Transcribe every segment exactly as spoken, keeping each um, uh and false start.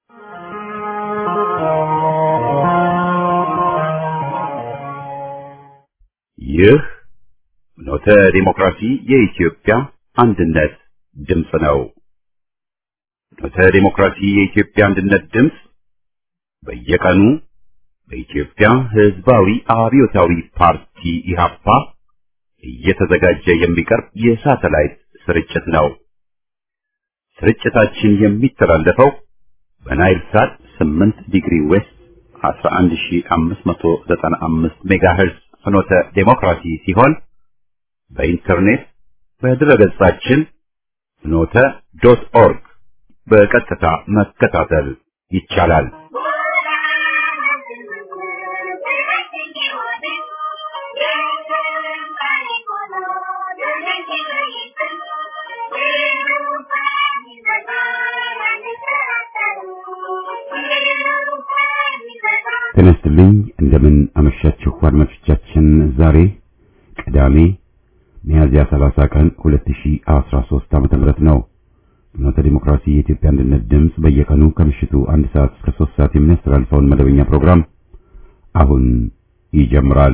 ይህ ፍኖተ ዲሞክራሲ የኢትዮጵያ አንድነት ድምፅ ነው። ፍኖተ ዲሞክራሲ የኢትዮጵያ አንድነት ድምፅ በየቀኑ በኢትዮጵያ ሕዝባዊ አብዮታዊ ፓርቲ ኢህአፓ እየተዘጋጀ የሚቀርብ የሳተላይት ስርጭት ነው። ስርጭታችን የሚተላለፈው በናይል ሳት ስምንት ዲግሪ ዌስት አስራ አንድ ሺህ አምስት መቶ ዘጠና አምስት ሜጋሄርዝ ፍኖተ ዲሞክራሲ ሲሆን በኢንተርኔት በድረገጻችን ፍኖተ ዶት ኦርግ በቀጥታ መከታተል ይቻላል። ተነስተልኝ እንደምን አመሻችሁ አድማጮቻችን። ዛሬ ቅዳሜ ሚያዝያ ሰላሳ ቀን ሁለት ሺህ አስራ ሶስት ዓመተ ምህረት ነው። ፍኖተ ዲሞክራሲ የኢትዮጵያ አንድነት ድምፅ በየቀኑ ከምሽቱ አንድ ሰዓት እስከ ሶስት ሰዓት የሚያስተላልፈውን መደበኛ ፕሮግራም አሁን ይጀምራል።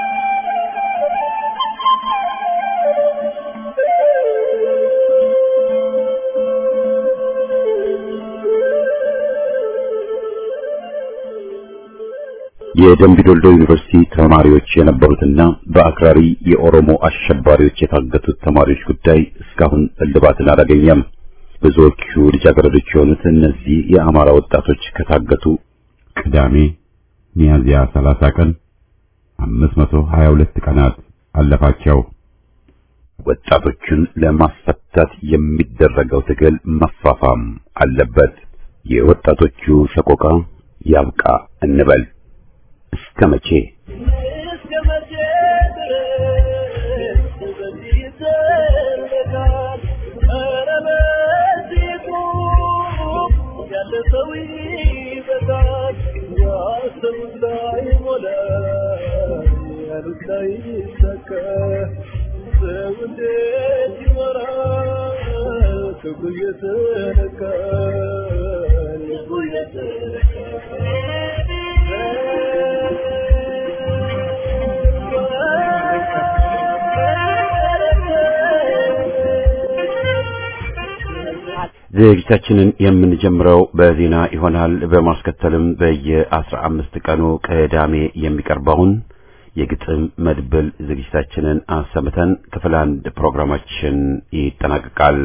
የደምቢ ዶልዶ ዩኒቨርሲቲ ተማሪዎች የነበሩትና በአክራሪ የኦሮሞ አሸባሪዎች የታገቱት ተማሪዎች ጉዳይ እስካሁን እልባትን አላገኘም። ብዙዎቹ ልጃገረዶች የሆኑት እነዚህ የአማራ ወጣቶች ከታገቱ ቅዳሜ ሚያዝያ ሰላሳ ቀን አምስት መቶ ሀያ ሁለት ቀናት አለፋቸው። ወጣቶችን ለማስፈታት የሚደረገው ትግል መፋፋም አለበት። የወጣቶቹ ሰቆቃ ያብቃ እንበል። እስከ መቼ እስከ መቼ ድረስ በዚህ ይዘለቃል? ኧረ በዚሁ ያለ ሰው ይበዛል። ያሰቡት ላይሞላ ያሉት ላይሳካ ሰው እንዴት ይኖራል? ክብሩ እየተነካ ልቡ እየተነካ ዝግጅታችንን የምንጀምረው በዜና ይሆናል። በማስከተልም በየአስራ አምስት ቀኑ ቅዳሜ የሚቀርበውን የግጥም መድብል ዝግጅታችንን አሰምተን ክፍል አንድ ፕሮግራማችን ይጠናቀቃል።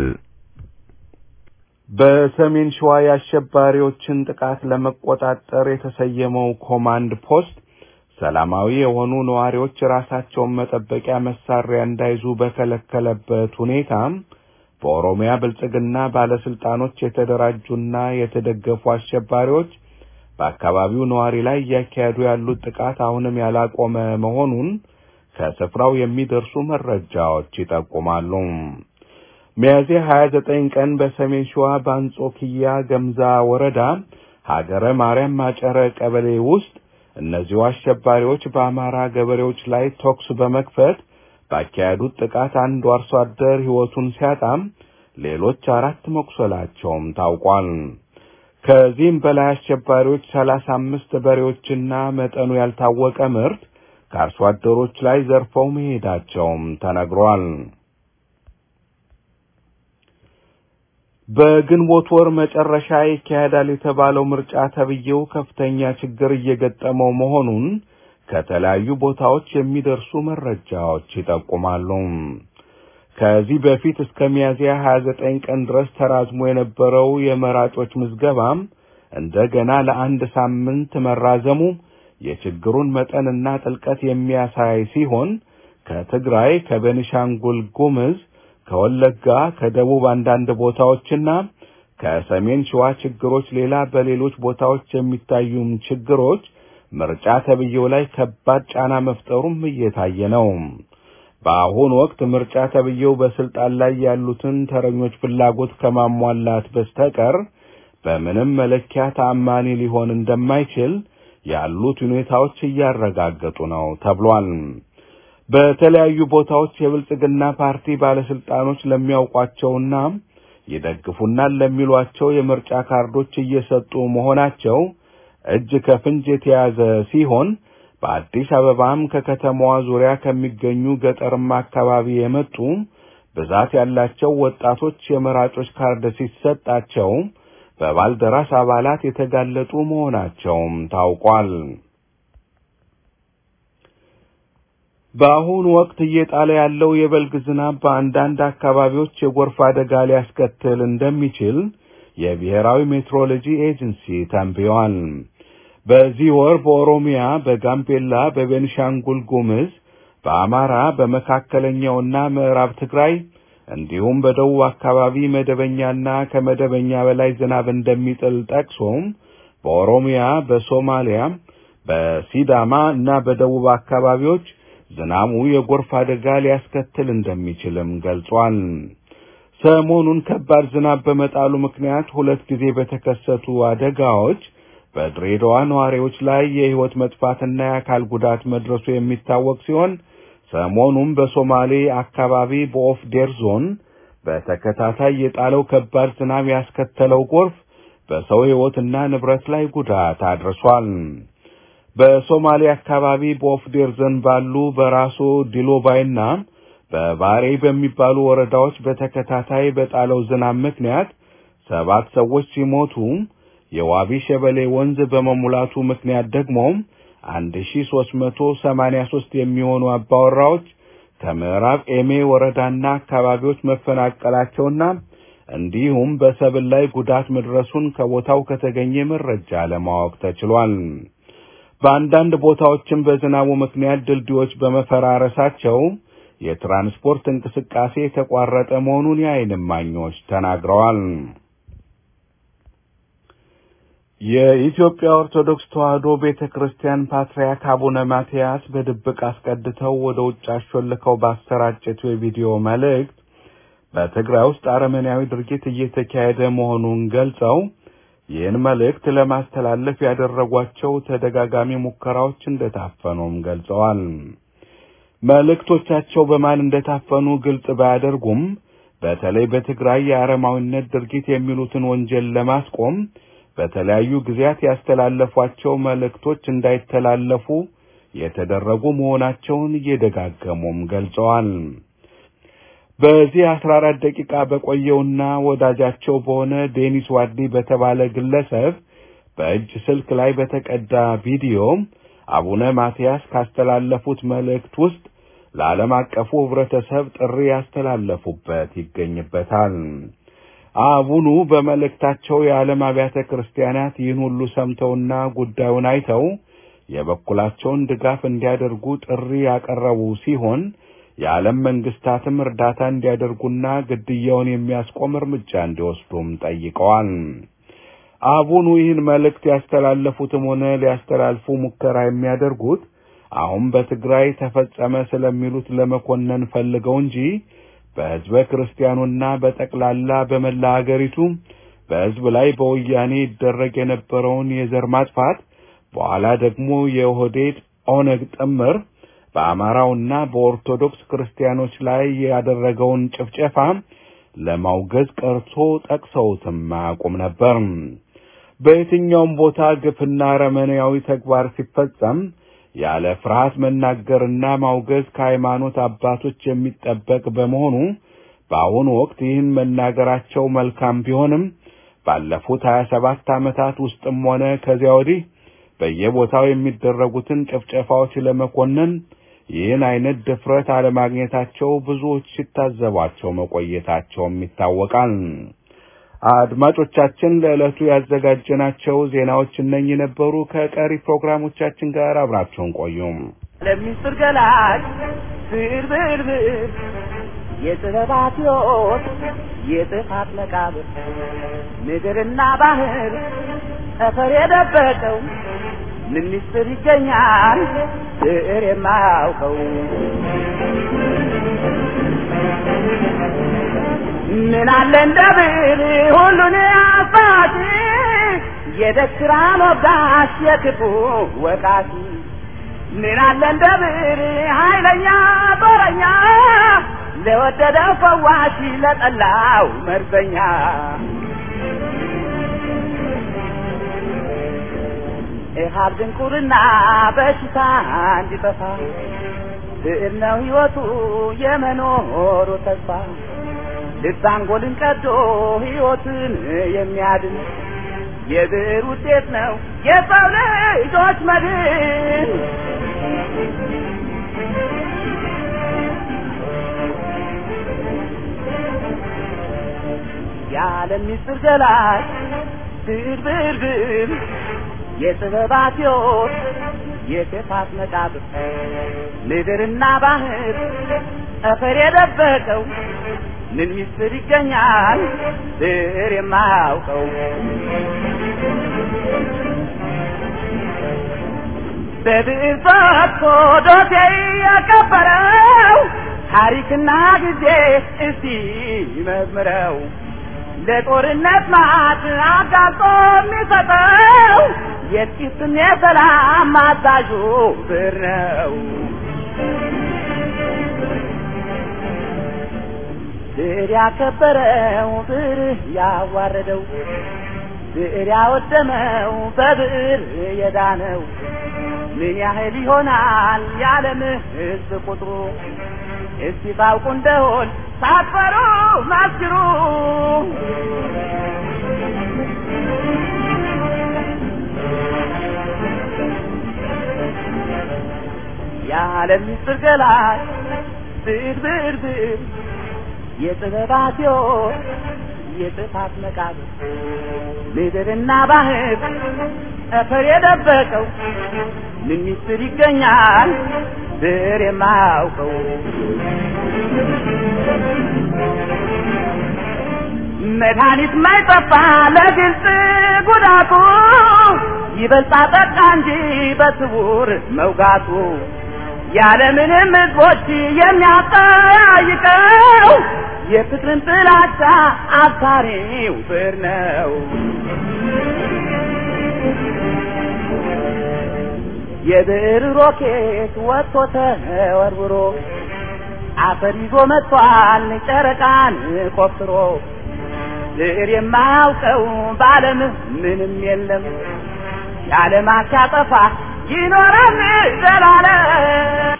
በሰሜን ሸዋ የአሸባሪዎችን ጥቃት ለመቆጣጠር የተሰየመው ኮማንድ ፖስት ሰላማዊ የሆኑ ነዋሪዎች ራሳቸውን መጠበቂያ መሳሪያ እንዳይዙ በከለከለበት ሁኔታ በኦሮሚያ ብልጽግና ባለስልጣኖች የተደራጁና የተደገፉ አሸባሪዎች በአካባቢው ነዋሪ ላይ ያካሄዱ ያሉት ጥቃት አሁንም ያላቆመ መሆኑን ከስፍራው የሚደርሱ መረጃዎች ይጠቁማሉ። ሚያዝያ ሀያ ዘጠኝ ቀን በሰሜን ሸዋ በአንጾኪያ ገምዛ ወረዳ ሀገረ ማርያም ማጨረ ቀበሌ ውስጥ እነዚሁ አሸባሪዎች በአማራ ገበሬዎች ላይ ተኩስ በመክፈት ባካሄዱት ጥቃት አንድ አርሶ አደር ሕይወቱን ሲያጣም ሌሎች አራት መቁሰላቸውም ታውቋል። ከዚህም በላይ አሸባሪዎች ሰላሳ አምስት በሬዎችና መጠኑ ያልታወቀ ምርት ከአርሶ አደሮች ላይ ዘርፈው መሄዳቸውም ተነግሯል። በግንቦት ወር መጨረሻ ይካሄዳል የተባለው ምርጫ ተብዬው ከፍተኛ ችግር እየገጠመው መሆኑን ከተለያዩ ቦታዎች የሚደርሱ መረጃዎች ይጠቁማሉ። ከዚህ በፊት እስከ ሚያዝያ ሀያ ዘጠኝ ቀን ድረስ ተራዝሞ የነበረው የመራጮች ምዝገባም እንደገና ለአንድ ሳምንት መራዘሙ የችግሩን መጠንና ጥልቀት የሚያሳይ ሲሆን ከትግራይ፣ ከቤኒሻንጉል ጉሙዝ፣ ከወለጋ፣ ከደቡብ አንዳንድ ቦታዎችና ከሰሜን ሸዋ ችግሮች ሌላ በሌሎች ቦታዎች የሚታዩም ችግሮች ምርጫ ተብዬው ላይ ከባድ ጫና መፍጠሩም እየታየ ነው። በአሁኑ ወቅት ምርጫ ተብዬው በስልጣን ላይ ያሉትን ተረኞች ፍላጎት ከማሟላት በስተቀር በምንም መለኪያ ተአማኒ ሊሆን እንደማይችል ያሉት ሁኔታዎች እያረጋገጡ ነው ተብሏል። በተለያዩ ቦታዎች የብልጽግና ፓርቲ ባለስልጣኖች ለሚያውቋቸውና ይደግፉናል ለሚሏቸው የምርጫ ካርዶች እየሰጡ መሆናቸው እጅ ከፍንጅ የተያዘ ሲሆን በአዲስ አበባም ከከተማዋ ዙሪያ ከሚገኙ ገጠርማ አካባቢ የመጡ ብዛት ያላቸው ወጣቶች የመራጮች ካርድ ሲሰጣቸው በባልደራስ አባላት የተጋለጡ መሆናቸውም ታውቋል። በአሁኑ ወቅት እየጣለ ያለው የበልግ ዝናብ በአንዳንድ አካባቢዎች የጎርፍ አደጋ ሊያስከትል እንደሚችል የብሔራዊ ሜትሮሎጂ ኤጀንሲ ተንብዮአል። በዚህ ወር በኦሮሚያ፣ በጋምቤላ፣ በቤንሻንጉል ጉሙዝ፣ በአማራ፣ በመካከለኛውና ምዕራብ ትግራይ እንዲሁም በደቡብ አካባቢ መደበኛና ከመደበኛ በላይ ዝናብ እንደሚጥል ጠቅሶም በኦሮሚያ፣ በሶማሊያ፣ በሲዳማ እና በደቡብ አካባቢዎች ዝናቡ የጎርፍ አደጋ ሊያስከትል እንደሚችልም ገልጿል። ሰሞኑን ከባድ ዝናብ በመጣሉ ምክንያት ሁለት ጊዜ በተከሰቱ አደጋዎች በድሬዳዋ ነዋሪዎች ላይ የህይወት መጥፋትና የአካል ጉዳት መድረሱ የሚታወቅ ሲሆን ሰሞኑን በሶማሌ አካባቢ በኦፍዴር ዞን በተከታታይ የጣለው ከባድ ዝናብ ያስከተለው ጎርፍ በሰው ህይወትና ንብረት ላይ ጉዳት አድርሷል። በሶማሌ አካባቢ በኦፍዴር ዞን ባሉ በራሶ ዲሎባይና በባሬ በሚባሉ ወረዳዎች በተከታታይ በጣለው ዝናብ ምክንያት ሰባት ሰዎች ሲሞቱ የዋቢ ሸበሌ ወንዝ በመሙላቱ ምክንያት ደግሞ አንድ ሺህ ሦስት መቶ ሰማንያ ሦስት የሚሆኑ አባወራዎች ከምዕራብ ኤሜ ወረዳና አካባቢዎች መፈናቀላቸውና እንዲሁም በሰብል ላይ ጉዳት መድረሱን ከቦታው ከተገኘ መረጃ ለማወቅ ተችሏል። በአንዳንድ ቦታዎችም በዝናቡ ምክንያት ድልድዮች በመፈራረሳቸው የትራንስፖርት እንቅስቃሴ የተቋረጠ መሆኑን የዓይን እማኞች ተናግረዋል። የኢትዮጵያ ኦርቶዶክስ ተዋሕዶ ቤተክርስቲያን ፓትርያርክ አቡነ ማትያስ በድብቅ አስቀድተው ወደ ውጭ አሾልከው ባሰራጨቱ የቪዲዮ መልእክት በትግራይ ውስጥ አረመኔያዊ ድርጊት እየተካሄደ መሆኑን ገልጸው ይህን መልእክት ለማስተላለፍ ያደረጓቸው ተደጋጋሚ ሙከራዎች እንደታፈኑም ገልጸዋል። መልእክቶቻቸው በማን እንደታፈኑ ግልጽ ባያደርጉም በተለይ በትግራይ የአረማዊነት ድርጊት የሚሉትን ወንጀል ለማስቆም በተለያዩ ጊዜያት ያስተላለፏቸው መልእክቶች እንዳይተላለፉ የተደረጉ መሆናቸውን እየደጋገሙም ገልጸዋል። በዚህ አስራ አራት ደቂቃ በቆየውና ወዳጃቸው በሆነ ዴኒስ ዋዲ በተባለ ግለሰብ በእጅ ስልክ ላይ በተቀዳ ቪዲዮ አቡነ ማትያስ ካስተላለፉት መልእክት ውስጥ ለዓለም አቀፉ ህብረተሰብ ጥሪ ያስተላለፉበት ይገኝበታል። አቡኑ በመልእክታቸው የዓለም አብያተ ክርስቲያናት ይህን ሁሉ ሰምተውና ጉዳዩን አይተው የበኩላቸውን ድጋፍ እንዲያደርጉ ጥሪ ያቀረቡ ሲሆን የዓለም መንግስታትም እርዳታ እንዲያደርጉና ግድያውን የሚያስቆም እርምጃ እንዲወስዱም ጠይቀዋል። አቡኑ ይህን መልእክት ያስተላለፉትም ሆነ ሊያስተላልፉ ሙከራ የሚያደርጉት አሁን በትግራይ ተፈጸመ ስለሚሉት ለመኮነን ፈልገው እንጂ በህዝበ ክርስቲያኑና በጠቅላላ በመላ ሀገሪቱ በህዝብ ላይ በወያኔ ይደረግ የነበረውን የዘር ማጥፋት በኋላ ደግሞ የኦህዴድ ኦነግ ጥምር በአማራውና በኦርቶዶክስ ክርስቲያኖች ላይ ያደረገውን ጭፍጨፋ ለማውገዝ ቀርቶ ጠቅሰውትም አያውቁም ነበር። በየትኛውም ቦታ ግፍና አረመኔያዊ ተግባር ሲፈጸም ያለ ፍርሃት መናገርና ማውገዝ ከሃይማኖት አባቶች የሚጠበቅ በመሆኑ በአሁኑ ወቅት ይህን መናገራቸው መልካም ቢሆንም ባለፉት ሀያ ሰባት ዓመታት ውስጥም ሆነ ከዚያ ወዲህ በየቦታው የሚደረጉትን ጭፍጨፋዎች ለመኮነን ይህን አይነት ድፍረት አለማግኘታቸው ብዙዎች ሲታዘቧቸው መቆየታቸውም ይታወቃል። አድማጮቻችን ለዕለቱ ያዘጋጀናቸው ዜናዎች እነኚህ ነበሩ። ከቀሪ ፕሮግራሞቻችን ጋር አብራችሁን ቆዩ። ለሚስጥር ገላጭ ብርብርብር የጥበባት ሕይወት የጥፋት መቃብር ምድርና ባህር ጠፈር የደበቀው ምን ሚስጥር ይገኛል ብዕር የማያውቀው ምን አለ እንደ ብዕር ሁሉን አባቲ የደስራ ሞጋሽ የክፉ ወቃቲ ምን አለ እንደ ብዕር ኃይለኛ ጦረኛ ለወደደው ፈዋሽ ለጠላው መርዘኛ ኢሃብ ድንቁርና በሽታ እንዲጠፋ ብዕር ነው ሕይወቱ የመኖሩ ተስፋ ልብ አንጎልን ቀዶ ሕይወትን የሚያድን የብዕር ውጤት ነው የሰው ልጆች መድን። የዓለም ምስጢር ገላጭ ብዕር ብዕር ብዕር የጥበባት ሕይወት የክፋት መቃብር ምድርና ባህር ጠፈር የደበቀው ምን ምስጢር ይገኛል ብዕር የማያውቀው? በብዕር ፈትቶ ዶሴ የከበረው ታሪክና ጊዜ እስቲ መዝምረው ለጦርነት ማት አጋጦ የሚሰጠው የጥቂትን የሰላም አዛዡ ብዕር ነው። ብዕር ያከበረው ብዕር ያዋረደው ብዕር ያወደመው በብዕር የዳነው ምን ያህል ይሆናል የዓለም ሕዝብ ቁጥሩ? እስቲ ታውቁ እንደሆን ሳትፈሩ መስክሩ። የዓለም ምስጢር ገላጭ ብዕር ብዕር ብዕር የጥበባት ሕይወት የጥፋት መቃብር ምድርና ባህር ጠፈር የደበቀው ምን ምስጢር ይገኛል ብዕር የማያውቀው? መድኃኒት ማይጠፋ ለግልጽ ጉዳቱ ይበልጣ ጠቃ እንጂ በስውር መውጋቱ ያለምንም ሕዝቦች የሚያጠያይቀው የፍቅርን ጥላቻ አብሳሪው ብዕር ነው። የብዕር ሮኬት ወጥቶ ተወርውሮ አፈር ይዞ መጥቷል ጨረቃን ቆፍሮ ብዕር የማያውቀው በዓለም ምንም የለም የዓለማት ያጠፋ ይኖራል ዘላለም።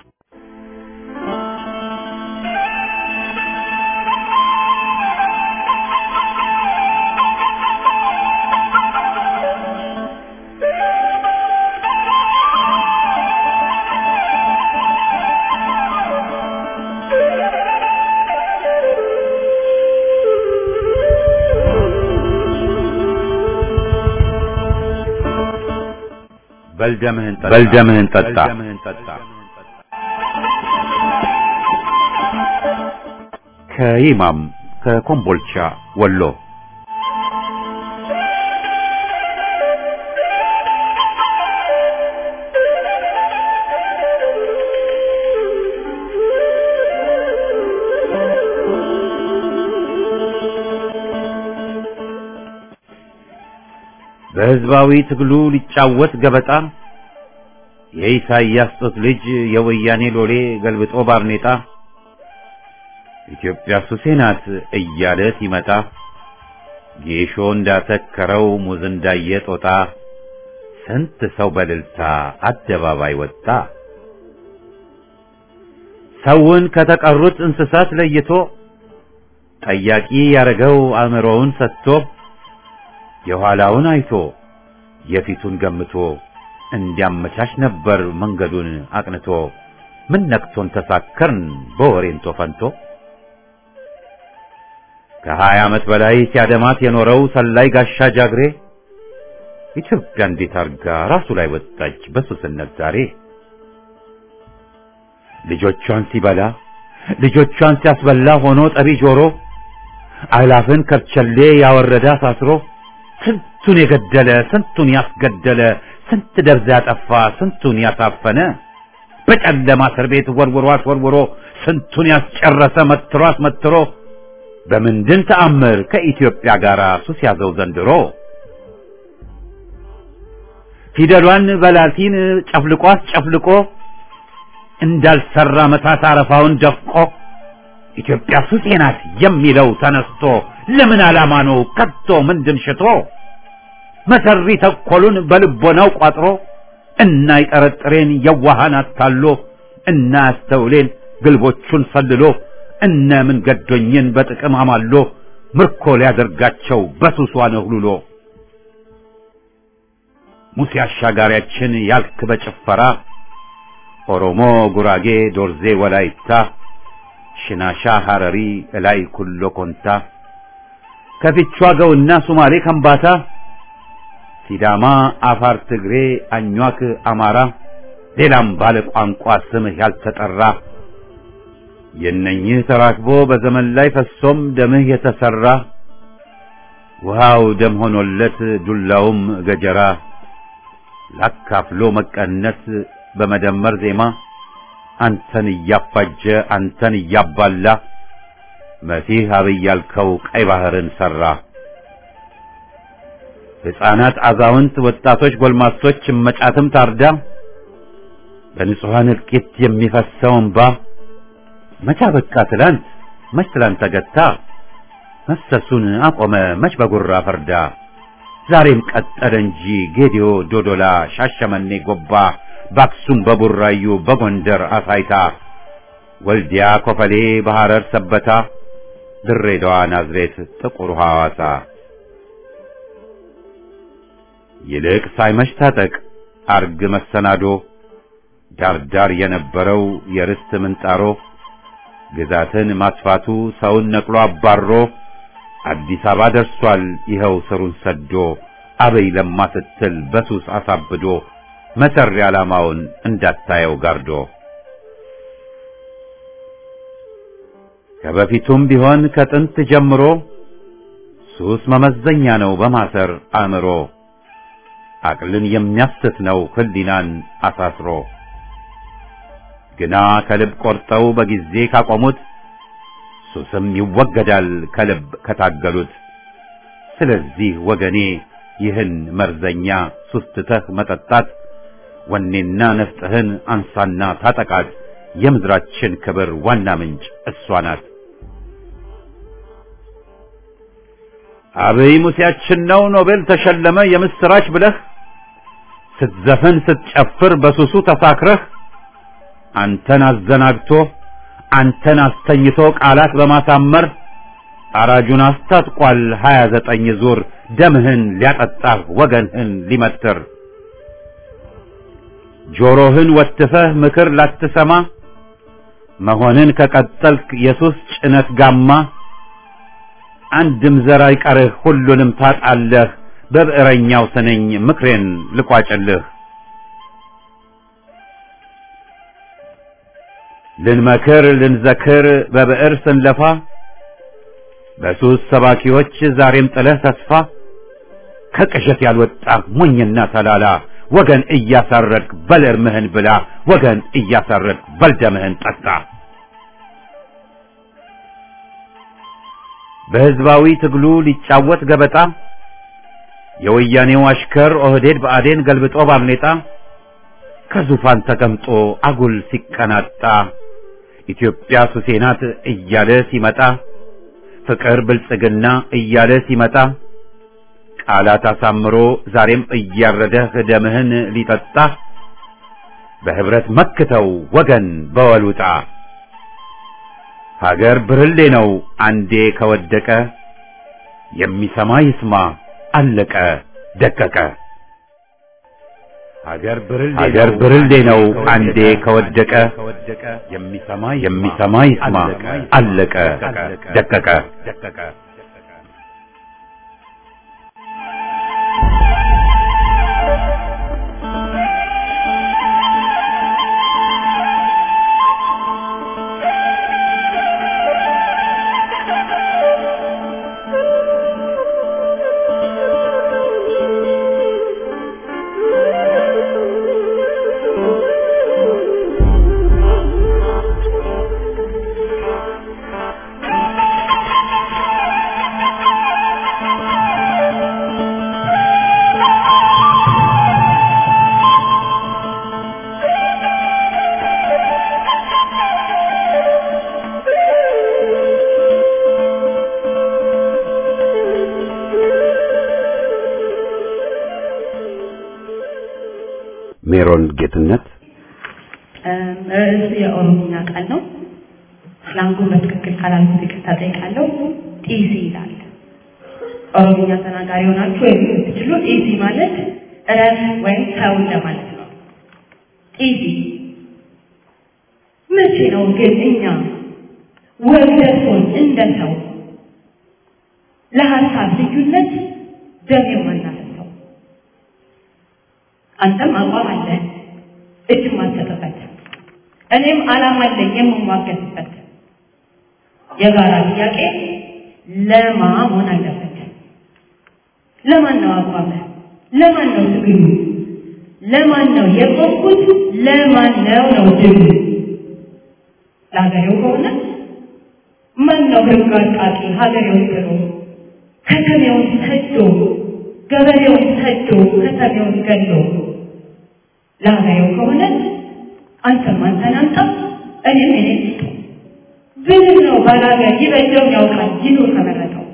በልደምህን ጠጣ በልደምህን ጠጣ ከይማም ከኮምቦልቻ ወሎ። በህዝባዊ ትግሉ ሊጫወት ገበጣ የኢሳይያስ ጦት ልጅ የወያኔ ሎሌ ገልብጦ ባርኔጣ ኢትዮጵያ ሱሴ ናት እያለ ሲመጣ ጌሾ እንዳተከረው ሙዝ እንዳየ ጦጣ ስንት ሰው በልልታ አደባባይ ወጣ። ሰውን ከተቀሩት እንስሳት ለይቶ ጠያቂ ያረገው አእምሮውን ሰጥቶ የኋላውን አይቶ የፊቱን ገምቶ እንዲያመቻች ነበር መንገዱን አቅንቶ። ምን ነክቶን ተሳከርን በወሬንቶ ፈንቶ ከሀያ ዓመት በላይ ሲያደማት የኖረው ሰላይ ጋሻ ጃግሬ ኢትዮጵያ እንዴት አርጋ ራሱ ላይ ወጣች በሱስነት ዛሬ። ልጆቿን ሲበላ ልጆቿን ሲያስበላ ሆኖ ጠቢ ጆሮ አላፍን ከርቸሌ ያወረደ አሳስሮ ስንቱን የገደለ ስንቱን ያስገደለ ስንት ደብዛ ያጠፋ ስንቱን ያሳፈነ በጨለማ እስር ቤት ወርውሮ አስወርውሮ ስንቱን ያስጨረሰ መትሮ አስመትሮ በምንድን ተአምር ከኢትዮጵያ ጋር ሱስ ያዘው ዘንድሮ። ፊደሏን በላቲን ጨፍልቆ አስጨፍልቆ እንዳልሰራ መታት አረፋውን ደፍቆ ኢትዮጵያ ሱሴ ናት የሚለው ተነስቶ ለምን ዓላማ ነው ከቶ ምንድን ሽቶ መሰሪ ተኮሉን በልቦናው ቋጥሮ እና ይጠረጥሬን የዋሃን አታሎ እና አስተውሌን ግልቦቹን ሰልሎ እነ ምን ገዶኝን በጥቅም አማሎ ምርኮ ሊያደርጋቸው በሱሷ ነህሉሎ ሙሴ አሻጋሪያችን ያልክ በጭፈራ ኦሮሞ ጉራጌ ዶርዜ ወላይታ ሽናሻ ሐረሪ ላይ ኩሎ ኮንታ ከፊቿ ገውና ሶማሌ ከምባታ ሲዳማ አፋር ትግሬ አኟክ አማራ ሌላም ባለ ቋንቋ ስምህ ያልተጠራ የነኝህ ተራክቦ በዘመን ላይ ፈሶም ደምህ የተሰራ ውሃው ደም ሆኖለት ዱላውም ገጀራ ላካፍሎ መቀነት በመደመር ዜማ አንተን እያፋጀ አንተን እያባላ መሲህ አብይ ያልከው ቀይ ባህርን ሰራ ሕፃናት አዛውንት ወጣቶች ጎልማሶች መጫትም ታርዳ በንጹሃን እልቂት የሚፈሰው እንባ መቻ በቃ ትላንት መች ትላንት ተገታ መሰሱን አቆመ መች በጉራ ፈርዳ ዛሬም ቀጠለ እንጂ ጌዲዮ ዶዶላ ሻሸመኔ ጎባ በአክሱም በቡራዩ በጎንደር አሳይታ ወልዲያ ኮፈሌ በሐረር ሰበታ ድሬዳዋ ናዝሬት ጥቁር ሐዋሳ ይልቅ ሳይመሽ ታጠቅ አርግ መሰናዶ ዳርዳር የነበረው የርስት ምንጣሮ ግዛትን ማስፋቱ ሰውን ነቅሎ አባሮ አዲስ አበባ ደርሷል ይኸው ስሩን ሰዶ አበይ ለማ ስትል በሱስ አሳብዶ መሰሪ ዓላማውን እንዳታየው ጋርዶ ከበፊቱም ቢሆን ከጥንት ጀምሮ ሱስ መመዘኛ ነው በማሰር አእምሮ አቅልን የሚያስት ነው ህሊናን አሳስሮ ግና ከልብ ቆርጠው በጊዜ ካቆሙት ሱስም ይወገዳል ከልብ ከታገሉት ስለዚህ ወገኔ ይህን መርዘኛ ሱስ ትተህ መጠጣት ወኔና ነፍጥህን አንሳና ታጠቃት የምድራችን ክብር ዋና ምንጭ እሷ ናት አብይ ሙሴያችን ነው ኖቤል ተሸለመ የምስራች ብለህ ስትዘፍን ስትጨፍር በሱሱ ተሳክረህ አንተን አዘናግቶ አንተን አስተኝቶ ቃላት በማሳመር አራጁን አስታጥቋል ሀያ ዘጠኝ ዙር ደምህን ሊያጠጣህ ወገንህን ሊመትር ጆሮህን ወትፈህ ምክር ላትሰማ መሆንን ከቀጠልክ የሱስ ጭነት ጋማ አንድም ዘር አይቀርህ ሁሉንም ታጣለህ በብዕረኛው ስነኝ ምክሬን ልቋጭልህ ልንመክር ልንዘክር በብዕር ስንለፋ በሱስ ሰባኪዎች ዛሬም ጥለህ ተስፋ ከቅዠት ያልወጣ ሞኝና ተላላ ወገን እያሳረድክ በልርምህን ብላ ወገን እያሳረድክ በልደምህን ጠጣ በህዝባዊ ትግሉ ሊጫወት ገበጣ የወያኔው አሽከር ኦህዴድ ብአዴን ገልብጦ ባምኔጣ ከዙፋን ተቀምጦ አጉል ሲቀናጣ ኢትዮጵያ ሱሴ ናት እያለ ሲመጣ ፍቅር ብልጽግና እያለ ሲመጣ ቃላት አሳምሮ ዛሬም እያረደህ ደምህን ሊጠጣ በህብረት መክተው ወገን በወሉጣ ሀገር ብርሌ ነው አንዴ ከወደቀ የሚሰማ ይስማ አለቀ ደቀቀ ሀገር ብርሌ ነው አንዴ ከወደቀ የሚሰማ ይስማ አለቀ ደቀቀ ሜሮን ጌትነት ርዕስ የኦሮምኛ ቃል ነው። ስላንጉን በትክክል ካላልኩት ይቅርታ ጠይቃለሁ። ጢሲ ይላል። ኦሮምኛ ተናጋሪ ሆናችሁ ወይም ትችሉ ጢሲ ማለት እረፍ ወይም ተው ለማለት ነው። ጢሲ መቼ ነው ግን እኛ ወደሱን እንደሰው ለሐሳብ ልዩነት ደም የማናፈሰው? አንተም አቋም አለ እጅ ማተጠበት፣ እኔም ዓላማ አለኝ የምሟገትበት። የጋራ ጥያቄ ለማ መሆን አለበት። ለማን ነው አቋም? ለማን ነው ትግሉ? ለማን ነው የቆምኩት? ለማን ነው ነው ድሉ? ለሀገሬው ከሆነ ማን ነው ህግ አጣቂ? ሀገሬውን ጥሎ ከተሜውን ሰዶ ገበሬውን ሰዶ ከተሜውን ገሎ። ለሀገሬው ከሆነ አንተም አንተን አምጣ እኔም እኔን ስጡ ብልህ ነው ባላገር ይበጀው ያውቃል ይኑር ከመረጠው።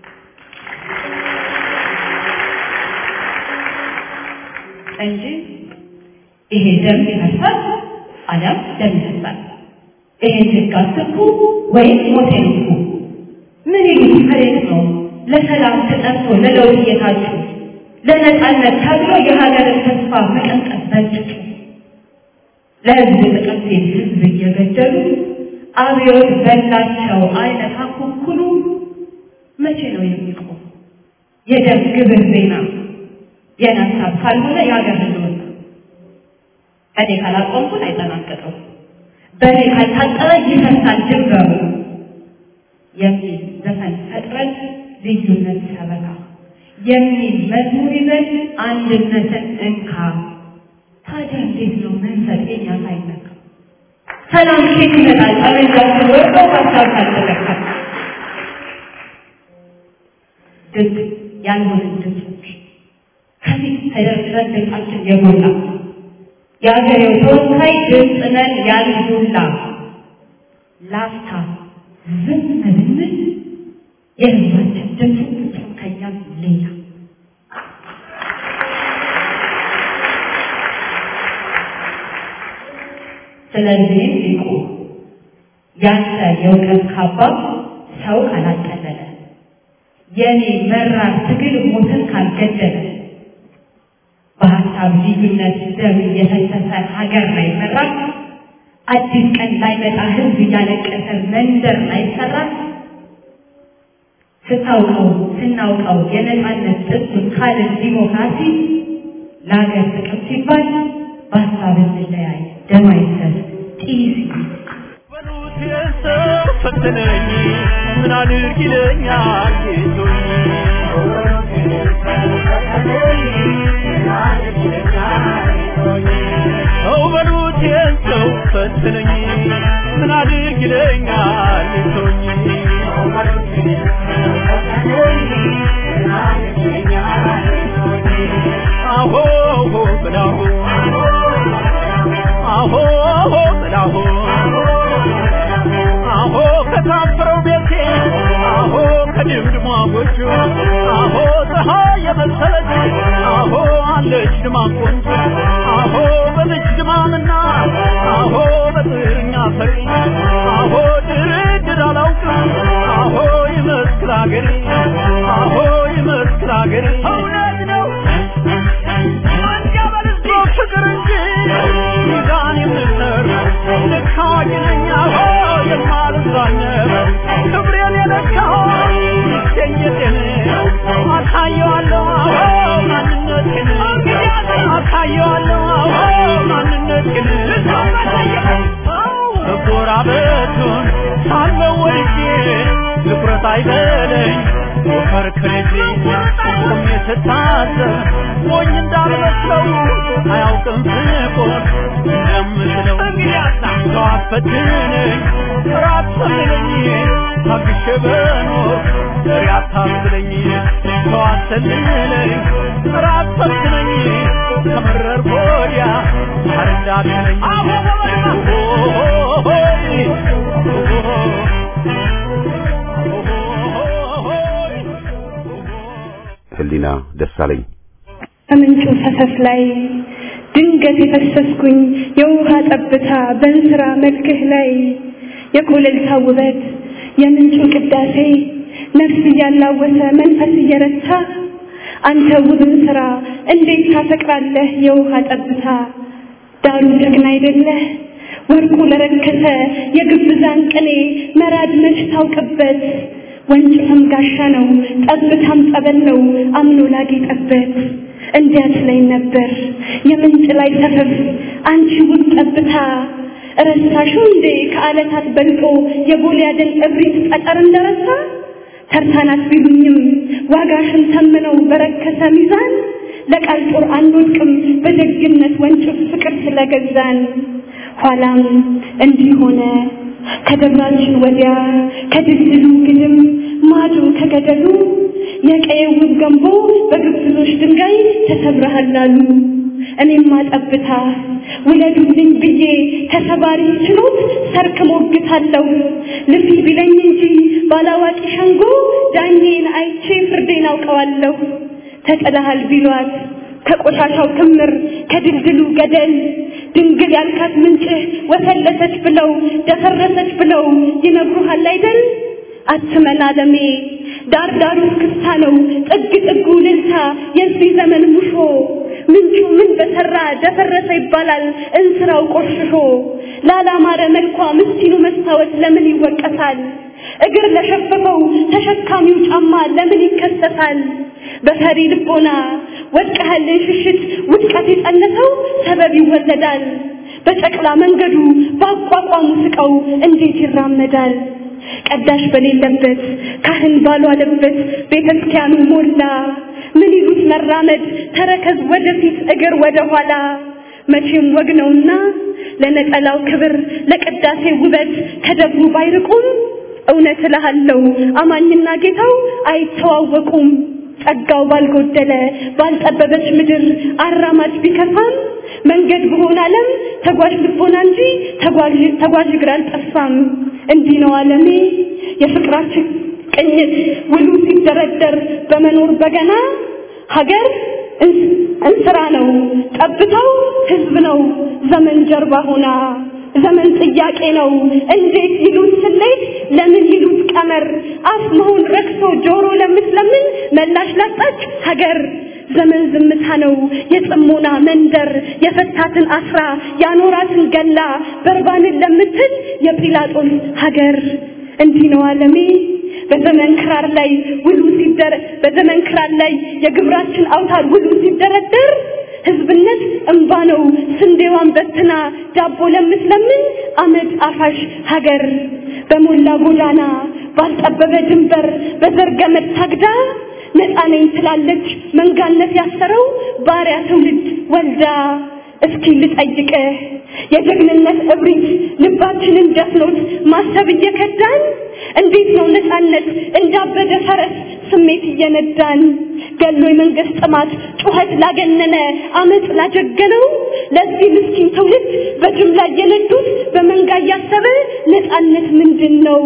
እንጂ ይሄ ደም ይፈሳል አሊያም ደም ይፈሳል፣ ይሄን ህግ አስቡ ወይም ሞት ይንኩ። ምን ይሉት ፈሬት ነው ለሰላም ተጠርቶ ለለውጥ እየታችሁ ለነጻነት ታግሎ የሀገርን ተስፋ መቀንቀስ በጭጩ ለህዝብ ጥቅም ሲል ህዝብ እየገደሉ አብዮት በላቸው አይነት አኩኩሉ። መቼ ነው የሚቆም የደም ግብር ዜና የናሳብ ካልሆነ የሀገር ህልውና? እኔ ካላቆምኩት አይጠናቀቀው፣ በእኔ ካልታጠረ ይፈሳል ድንበሩ የሚል ዘፈን ፈጥረን ልዩነት ሰበካ የሚል መዝሙር ይዘን አንድነትን እንካ። ታዲያ እንዴት ነው መንፈስ የኛ ሳይነካ ሰላም ኬት ይመጣል? ጠመንጃችን ወርዶ ሀሳብ ካልተለካ ድግ ያልሆንን ድምፆች ከፊት ተደርድረን ድምፃችን የጎላ የአገሬው ተወካይ ድምፅ ነን ያልሁላ ላፍታ ዝም ብንል የህዝባችን ድምፅ ፍጹም ከኛም ሌላ። ስለዚህም ሊቁ ያንተ የእውቀት ካባ ሰው ካላቀለለ የኔ መራር ትግል ሞትን ካልገደለ በሀሳብ ልዩነት ደም የፈሰሰ ሀገር ላይ መራ አዲስ ቀን ላይ መጣ ህዝብ እያለቀሰ መንደር ላይ ሰራ። ስታውቀው ስናውቀው የነጻነት ጥቅም ካልን ዲሞክራሲ ለሀገር ጥቅም ሲባል በሀሳብ እንለያይ ደም አይፈስ ጢሲ በሉት የሰው ፈተነኝ ምን አድርግ ይለኛል ጌቶኝ ሰው በሉት የሰው ፈተነኝ ምን አድርግ ይለኛል ጌቶኝ አሆ በላሁ አሆ በላሁ አሆ ከታፈረው ቤቴ አሆ ከድምድሟ ጎጆ አሆ ፀሐይ የመሰለች አሆ አለች ድማ ቆንጆ አሆ በልጅ ድማምና አሆ በጥርኛ ፈሪ አሆ ድርድር አላውቅም አሆ ይመስክር አገሬ አሆ ይመስክር አገሬ እውነት ነው ፍቅር እንጂ ሚዛን የምንር ልካኝነኛ ሆ የማልዛኘር ክብሬን የለካሁ ይገኘቴን አካየዋለሁ አዎ ማንነቴን አካየዋለሁ አዎ ማንነቴን መጎራበቱን ሳለው ወድጄ ልኩረት አይበለኝ ወከርከሬ ቆሜ ስታዘብ ሞኝ እንዳልመስለው አያውቅም ፍቅር እንደምስለው ሰው አፈትነኝ ራት ሰልለኝ ታግሼ በኖር ዘሬ አታስለኝ ሰው አሰልለኝ ራት ሰልለኝ ከመረር ጎዲያ ማር እንዳትለኝ ህሊና ደሳለኝ ከምንጩ ፈሰስ ላይ ድንገት የፈሰስኩኝ የውሃ ጠብታ በእንስራ መልክህ ላይ የኮለልታ ውበት የምንጩ ቅዳሴ ነፍስ ያላወሰ መንፈስ እየረታ አንተ ውብን ስራ እንዴት ታፈቅራለህ የውሃ ጠብታ ዳሩ ጀግና አይደለህ ወርቁ ለረከሰ የግብዛን ቅኔ መራድ መች ታውቅበት ወንጭም ጋሻ ነው ጠብታም ጸበል ነው አምኖ ላጌጠበት እንዲያት ላይ ነበር የምንጭ ላይ ሰፈፍ አንቺ ውብ ጠብታ ረሳሹ እንዴ ከዓለታት በልጦ የጎልያድን እብሪት ጠጠር እንደረሳ ተርታናት ቢሉኝም ዋጋሽን ተምነው በረከሰ ሚዛን ለቃል ጦር አንወድቅም በደግነት ወንጭፍ ፍቅር ስለገዛን ኋላም እንዲህ ሆነ ከደብራችን ወዲያ ከድልድሉ ግድም ማዶ ከገደሉ የቀየው ገንቦ በግብዞች ድንጋይ ተሰብረሃላሉ እኔማ ጠብታ ወለዱልኝ ብዬ ተሰባሪ ችሎት ሰርክ ሞግታለሁ ልፊ ቢለኝ እንጂ ባላዋቂ ሸንጎ ዳኜን አይቼ ፍርዴን አውቀዋለሁ ተጠላሃል ቢሏት ከቆሻሻው ክምር ከድልድሉ ገደል ድንግል ያልካት ምንጭ ወሰለሰች ብለው ደፈረሰች ብለው ይነግሩሃል አይደል አትመን አለሜ ዳር ዳሩ ክስታ ነው ጥግ ጥጉ ልልታ የዚህ ዘመን ሙሾ ምንጩ ምን በሰራ ደፈረሰ ይባላል እንስራው ቆሽሾ ላላማረ መልኳ ምስኪኑ መስታወት ለምን ይወቀሳል እግር ለሸፈፈው ተሸካሚው ጫማ ለምን ይከሰሳል በፈሪ ልቦና ወድቀሃል ሽሽት ውድቀት የጸነሰው ሰበብ ይወለዳል በጨቅላ መንገዱ ባቋቋሙ ስቀው እንዴት ይራመዳል ቀዳሽ በሌለበት ካህን ባልዋለበት ቤተክርስቲያኑ ሞላ ምን ይሉት መራመድ ተረከዝ ወደፊት እግር ወደ ኋላ መቼም ወግ ነውና ለነጠላው ክብር ለቅዳሴ ውበት ከደብሩ ባይርቁም እውነት እልሃለሁ አማኝና ጌታው አይተዋወቁም ጸጋው ባልጎደለ ባልጠበበች ምድር አራማጅ ቢከፋም መንገድ በሆነ ዓለም ተጓዥ ልቦና እንጂ ተጓዥ ተጓዥ እግር አልጠፋም እንዲህ ነው ዓለሜ የፍቅራችን ቅኝት ውሉ ሲደረደር በመኖር በገና ሀገር እንስራ ነው ጠብታው ህዝብ ነው ዘመን ጀርባ ሆና ዘመን ጥያቄ ነው እንዴት ይሉት ስሌት ለምን ይሉት ቀመር አፍ መሆን ረክሶ ጆሮ ለምትለምን መላሽ ላጣች ሀገር ዘመን ዝምታ ነው የጽሞና መንደር የፈታትን አስራ ያኖራትን ገላ በርባንን ለምትል የጲላጦስ ሀገር እንዲህ ነው ዓለሜ በዘመን ክራር ላይ ውሉ ሲደረ በዘመን ክራር ላይ የግብራችን አውታር ውሉ ሲደረደር ህዝብነት እንባ ነው ስንዴዋን በትና ዳቦ ለምትለምን አመድ አፋሽ ሀገር በሞላ ጎዳና ባልጠበበ ድንበር በዘርገመድ ታግዳ ነፃነኝ ትላለች መንጋነት ያሰረው ባሪያ ትውልድ ወልዳ እስኪ ልጠይቅህ የጀግንነት እብሪት ልባችንን ደፍኖት ማሰብ እየከዳን እንዴት ነው ነፃነት እንዳበደ ፈረስ ስሜት እየነዳን ገሎ የመንግስት ጥማት ጩኸት ላገነነ አመጽ ላጀገነው ለዚህ ምስኪን ትውልድ በጅምላ እየነዱት በመንጋ ያሰበ ነፃነት ምንድነው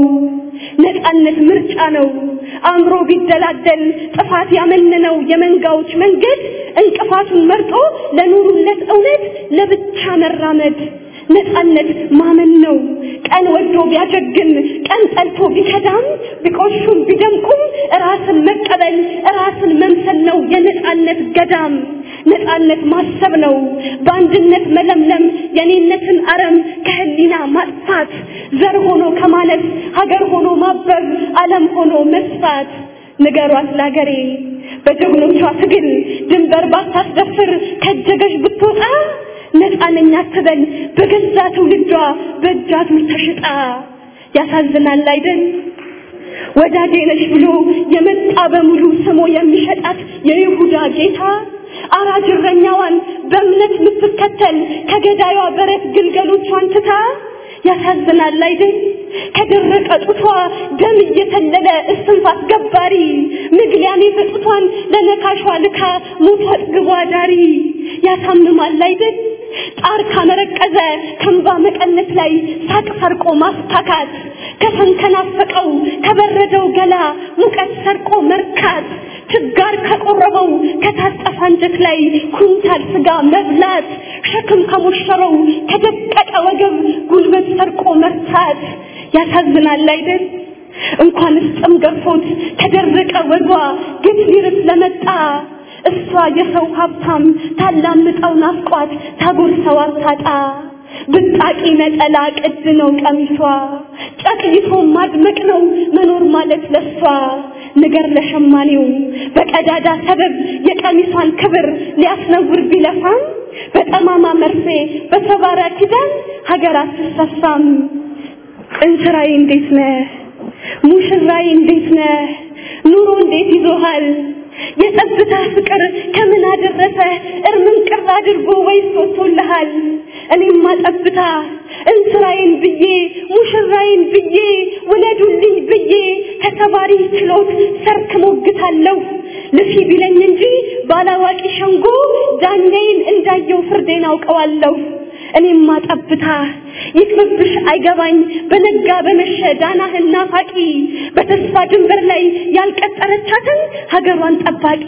ነፃነት ምርጫ ነው አምሮ ቢደላደል ጥፋት ያመነነው የመንጋዎች መንገድ እንቅፋቱን መርጦ ለኑሩለት እውነት ለብቻ መራመድ ነፃነት ማመን ነው ቀን ወዶ ቢያጀግን ቀን ጠልቶ ቢከዳም ቢቆሹም ቢደምቁም ራስን መቀበል ራስን መምሰል ነው የነፃነት ገዳም ነፃነት ማሰብ ነው በአንድነት መለምለም የኔነትን አረም ከህሊና ማጥፋት ዘር ሆኖ ከማለት ሀገር ሆኖ ማበብ ዓለም ሆኖ መስፋት ንገሯት ላገሬ በጀግኖቿ ትግል ድንበር ባታስደፍር ከጀገሽ ብትወጣ ነፃነኛ ትበል በገዛ ትውልዷ በእጃቱ ተሽጣ ያሳዝናል አይደል ወዳጄ ነሽ ብሎ የመጣ በሙሉ ስሞ የሚሸጣት የይሁዳ ጌታ አራጅረኛዋን በእምነት ምትከተል ከገዳዩ በረት ግልገሎቿን ትታ ያሳዝናል አይደል ከደረቀ ጡቷ ደም እየተለለ እስትንፋስ ገባሪ ምግሊያኔ በጡቷን ለነካሿ ልካ ሞቷ ጥግቧ ዳሪ ያሳምማል አይደል ጣር ካመረቀዘ ከንባ መቀነት ላይ ሳቅ ፈርቆ ማስታካት ከፈንከናፈቀው ከበረደው ገላ ሙቀት ሰርቆ መርካት ችጋር ከቆረበው ከታጠፈ አንጀት ላይ ኩንታል ስጋ መብላት ሸክም ከሞሸረው ከደቀቀ ወገብ ጉልበት ሰርቆ መርታት ያሳዝናል አይደል እንኳንስ ጥም ገፎት ከደረቀ ወዷ ግፍ ሊርስ ለመጣ እሷ የሰው ሀብታም ታላምጠው ናፍቋት ታጎርሰው አታጣ ብጣቂ ነጠላ ቅድ ነው ቀሚሷ ጨቅይቶ ማድመቅ ነው መኖር ማለት ለሷ ነገር ለሸማኔው በቀዳዳ ሰበብ የቀሚሷን ክብር ሊያስነውር ቢለፋም በጠማማ መርፌ በሰባራ ኪዳን ሀገር አትሰፋም እንስራዬ እንዴት ነህ ሙሽራዬ እንዴት ነህ ኑሮ እንዴት ይዞሃል የጸጥታ ፍቅር ከምን አደረሰ እርምን ቅር አድርጎ ወይስ ወጥቶልሃል እኔማ ጠብታ እንስራዬን ብዬ ሙሽራዬን ብዬ ወለዱልኝ ብዬ ከተባሪ ችሎት ሰርክ ሞግታለሁ ልፊ ቢለኝ እንጂ ባላዋቂ ሸንጎ ዳኛዬን እንዳየው ፍርዴን አውቀዋለሁ እኔማ ጠብታ ይክብብሽ አይገባኝ በነጋ በመሸ ዳናህን ናፋቂ በተስፋ ድንበር ላይ ያልቀጠረቻትን ሀገሯን ጠባቂ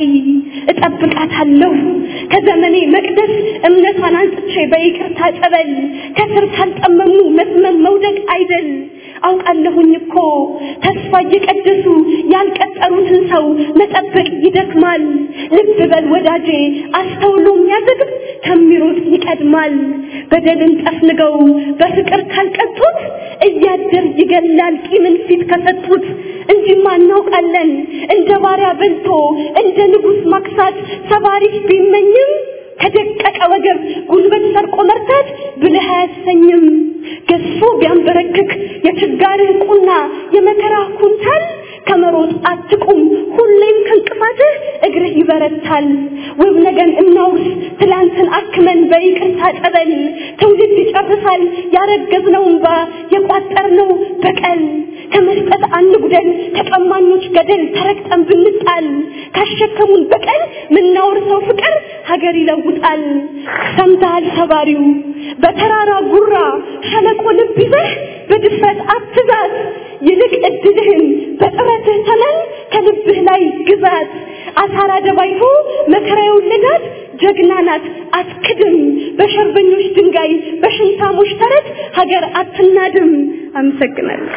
እጠብቃታለሁ ከዘመኔ መቅደስ እምነቷን አንጥቼ በይቅርታ ጸበል ከስር ካልጠመሙ መስመም መውደቅ አይደል አውቃለሁኝ እኮ ተስፋ እየቀደሱ ያልቀጠሩትን ሰው መጠበቅ ይደክማል ልብ በል ወዳጄ አስተውሎ የሚያዘግብ ከሚሮጥ ይቀድማል በደልን ጠፍንገው በፍቅር ካልቀጡት እያደር ይገላል ቂምን ፊት ከሰጡት እንጂማ እናውቃለን እንደ ባሪያ በልቶ እንደ ንጉስ ማክሳት ሰባሪ ቢመኝም ከደቀቀ ወገብ ጉልበት ሰርቆ መርታት ብለህ አያሰኝም ገሱ ቢያንበረክክ የችጋርን ቁና የመከራ ኩንታል ከመሮጥ አትቁም ሁሌም ከንቅፋትህ እግርህ ይበረታል ውብ ነገን እናውስ ትላንትን አክመን በይቅርታ ጸበል ትውልድ ይጨርሳል ያረገዝነው እንባ የቋጠርነው በቀል ከመስጠት አንጉደል ከቀማኞች ገደል ተረግጠን ብንጣል ካሸከሙን በቀል ምናወርሰው ፍቅር ሀገር ይለውጣል ሰምተሃል ሰባሪው በተራራ ጉራ ሸለቆ ልብ ይዘህ በድፍረት አትዛት ይልቅ እድልህን በጥረትህ ተመን ከልብህ ላይ ግዛት አሳራ ደባይቶ መከራ የወለዳት ጀግና ናት አትክድም በሸርበኞች ድንጋይ በሽንታሞች ተረት ሀገር አትናድም አመሰግናለሁ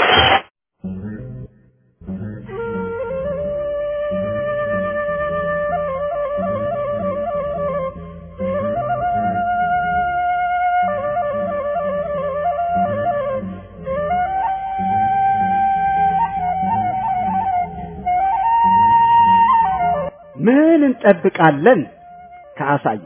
ምን እንጠብቃለን ከአሳየ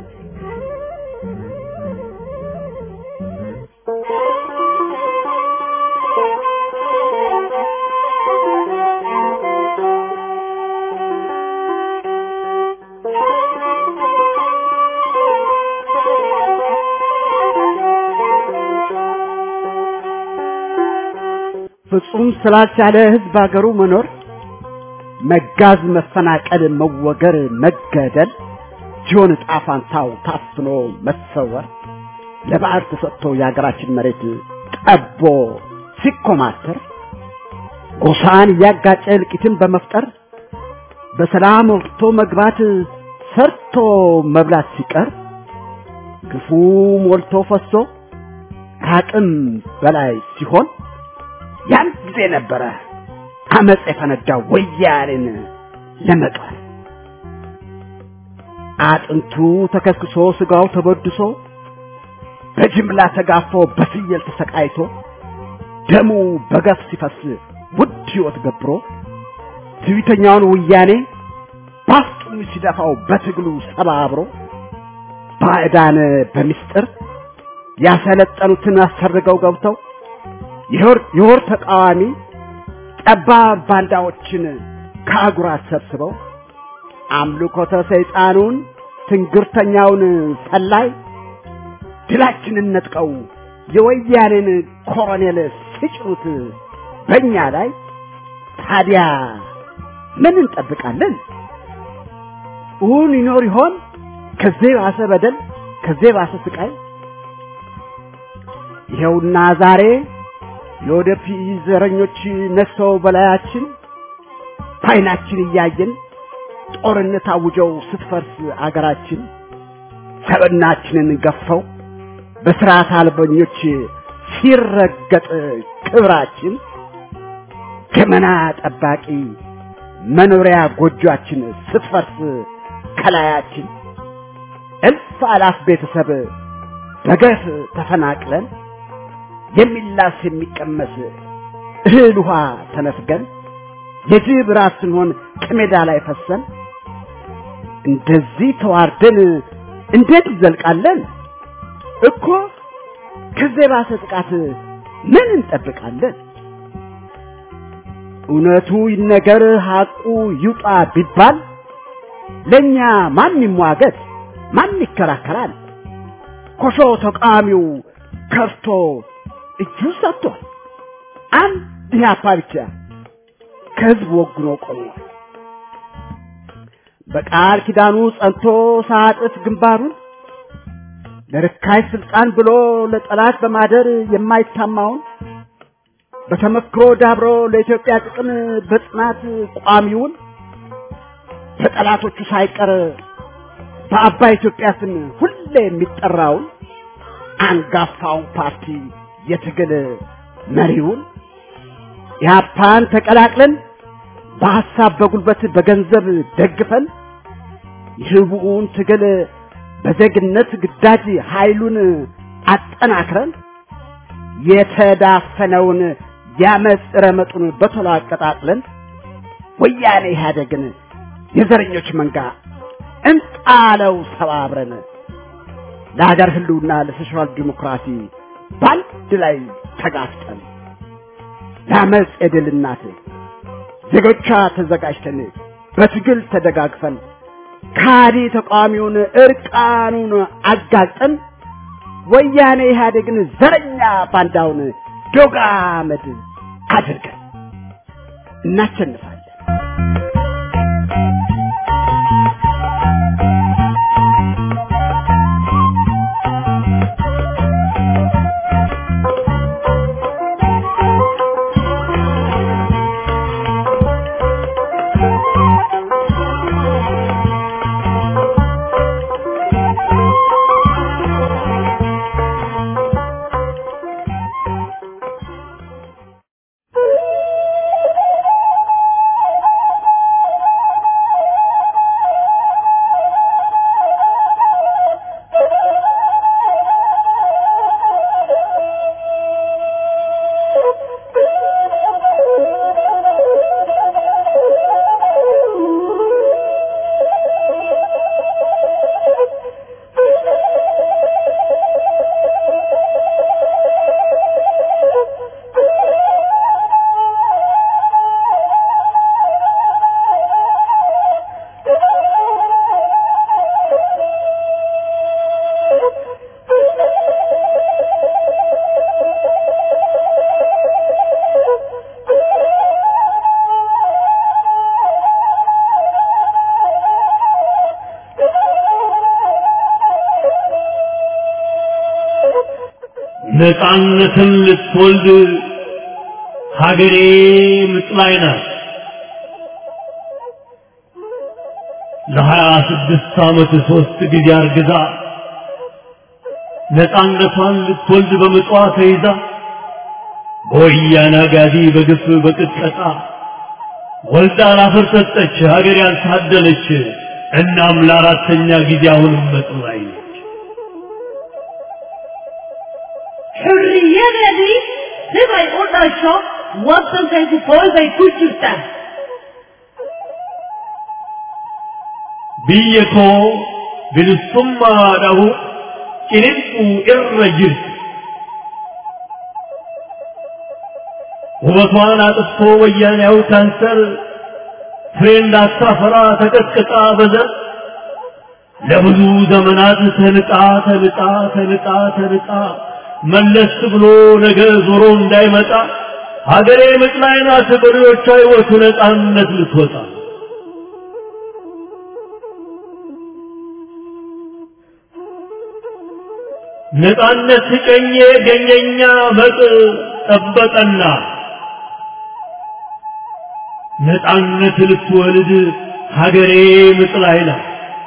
ፍጹም ስላልቻለ ህዝብ ሀገሩ መኖር መጋዝ መፈናቀል መወገር መገደል ጆን ጣፋንታው ታፍኖ መሰወር ለባዕድ ተሰጥቶ የሀገራችን መሬት ጠቦ ሲኮማተር ጎሳን ያጋጨ እልቂትን በመፍጠር በሰላም ወጥቶ መግባት ሰርቶ መብላት ሲቀር ግፉ ሞልቶ ፈሶ ከአቅም በላይ ሲሆን ያን ጊዜ ነበረ አመጽ የፈነዳው ወያኔን ለመጣል አጥንቱ ተከስክሶ ስጋው ተበድሶ በጅምላ ተጋፎ በፍየል ተሰቃይቶ ደሙ በገፍ ሲፈስ ውድ ሕይወት ገብሮ ትዕቢተኛውን ወያኔ ባፍጡም ሲደፋው በትግሉ ሰባብሮ ባዕዳን በሚስጥር ያሰለጠኑትን አሰርገው ገብተው የሆር የሆር ተቃዋሚ ጠባብ ባንዳዎችን ከአጉራት ሰብስበው አምልኮተ ሰይጣኑን ትንግርተኛውን ሰላይ ድላችንን ነጥቀው የወያኔን ኮሎኔል ሲጭኑት በእኛ ላይ ታዲያ ምን እንጠብቃለን? እውን ይኖር ይሆን ከዚህ ባሰ በደል ከዚህ ባሰ ስቃይ? ይኸውና ዛሬ የወደፊት ዘረኞች ነሰው በላያችን ባይናችን እያየን ጦርነት አውጀው ስትፈርስ አገራችን ሰብናችንን ገፈው በስርዓት አልበኞች ሲረገጥ ክብራችን ገመና ጠባቂ መኖሪያ ጎጆአችን ስትፈርስ ከላያችን እልፍ አላፍ ቤተሰብ በገፍ ተፈናቅለን የሚላስ የሚቀመስ እህል ውሃ ተነፍገን የጅብ ራስ ስንሆን ከሜዳ ላይ ፈሰን እንደዚህ ተዋርደን እንዴት እንዘልቃለን እኮ ከዚህ ባሰ ጥቃት ምን እንጠብቃለን? እውነቱ ይነገር ሐቁ ይውጣ ቢባል ለኛ ማን ይሟገት ማን ይከራከራል? ኮሾ ተቃሚው ከፍቶ እጁ ሰጥቷል። አንድ ያፓ ብቻ ከህዝብ ወግኖ ቆሟል። በቃል ኪዳኑ ጸንቶ ሳጥፍ ግንባሩን ለርካይ ስልጣን ብሎ ለጠላት በማደር የማይታማውን በተመክሮ ዳብሮ ለኢትዮጵያ ጥቅም በጽናት ቋሚውን በጠላቶቹ ሳይቀር በአባይ ኢትዮጵያ ስም ሁሌ የሚጠራውን አንጋፋውን ፓርቲ የትግል መሪውን ያፓን ተቀላቅለን በሐሳብ በጉልበት በገንዘብ ደግፈን የህቡውን ትግል በዘግነት ግዳጅ ኃይሉን አጠናክረን የተዳፈነውን ያመጽ ረመጡን በቶሎ አቀጣጥለን ወያኔ ኢህአዴግን የዘረኞች መንጋ እንጣለው ሰባብረን ለሀገር ህልውና ለሶሻል ዲሞክራሲ ባንድ ላይ ተጋፍጠን ያመጽ የድል እናት ዜጎቿ ተዘጋጅተን በትግል ተደጋግፈን ካዲ ተቃዋሚውን እርቃኑን አጋልጠን ወያኔ ኢህአዴግን ዘረኛ ባንዳውን ዶጋ አመድ አድርገን እናሸንፋለን። ነፃነትን ልትወልድ ሀገሬ ምጥ ላይ ናት። ለሀያ ስድስት ዓመት ሦስት ጊዜ አርግዛ ነፃነቷን ልትወልድ በምጧ ተይዛ በወያኔ አጋዚ በግፍ በቅጥቀጣ ወልዳ ላፈር ሰጠች ሀገር ያልታደለች። እናም ለአራተኛ ጊዜ አሁንም ምጥ ላይ ነች። Hurriyadani sibay u dhasho wadankaygu hooybay ku jirtaa. biyya koo bilisummaadhahu qiniqquu irra jirti. ውበቷን አጥፍቶ ወያኔያው ካንሰር ፍሬ እንዳታፈራ ተቀጥቅጣ በዘር ለብዙ ዘመናት ተንጣ ተንጣ ተንጣ ተንጣ መለስ ብሎ ነገ ዞሮ እንዳይመጣ ሀገሬ ምጥ ላይ ናት። በልጆቿ ሕይወት ነፃነት ልትወጣ ነፃነት ሲቀኘ ገኘኛ መጥ ጠበቀና ነፃነት ልትወልድ ሀገሬ ምጥ ላይ ናት።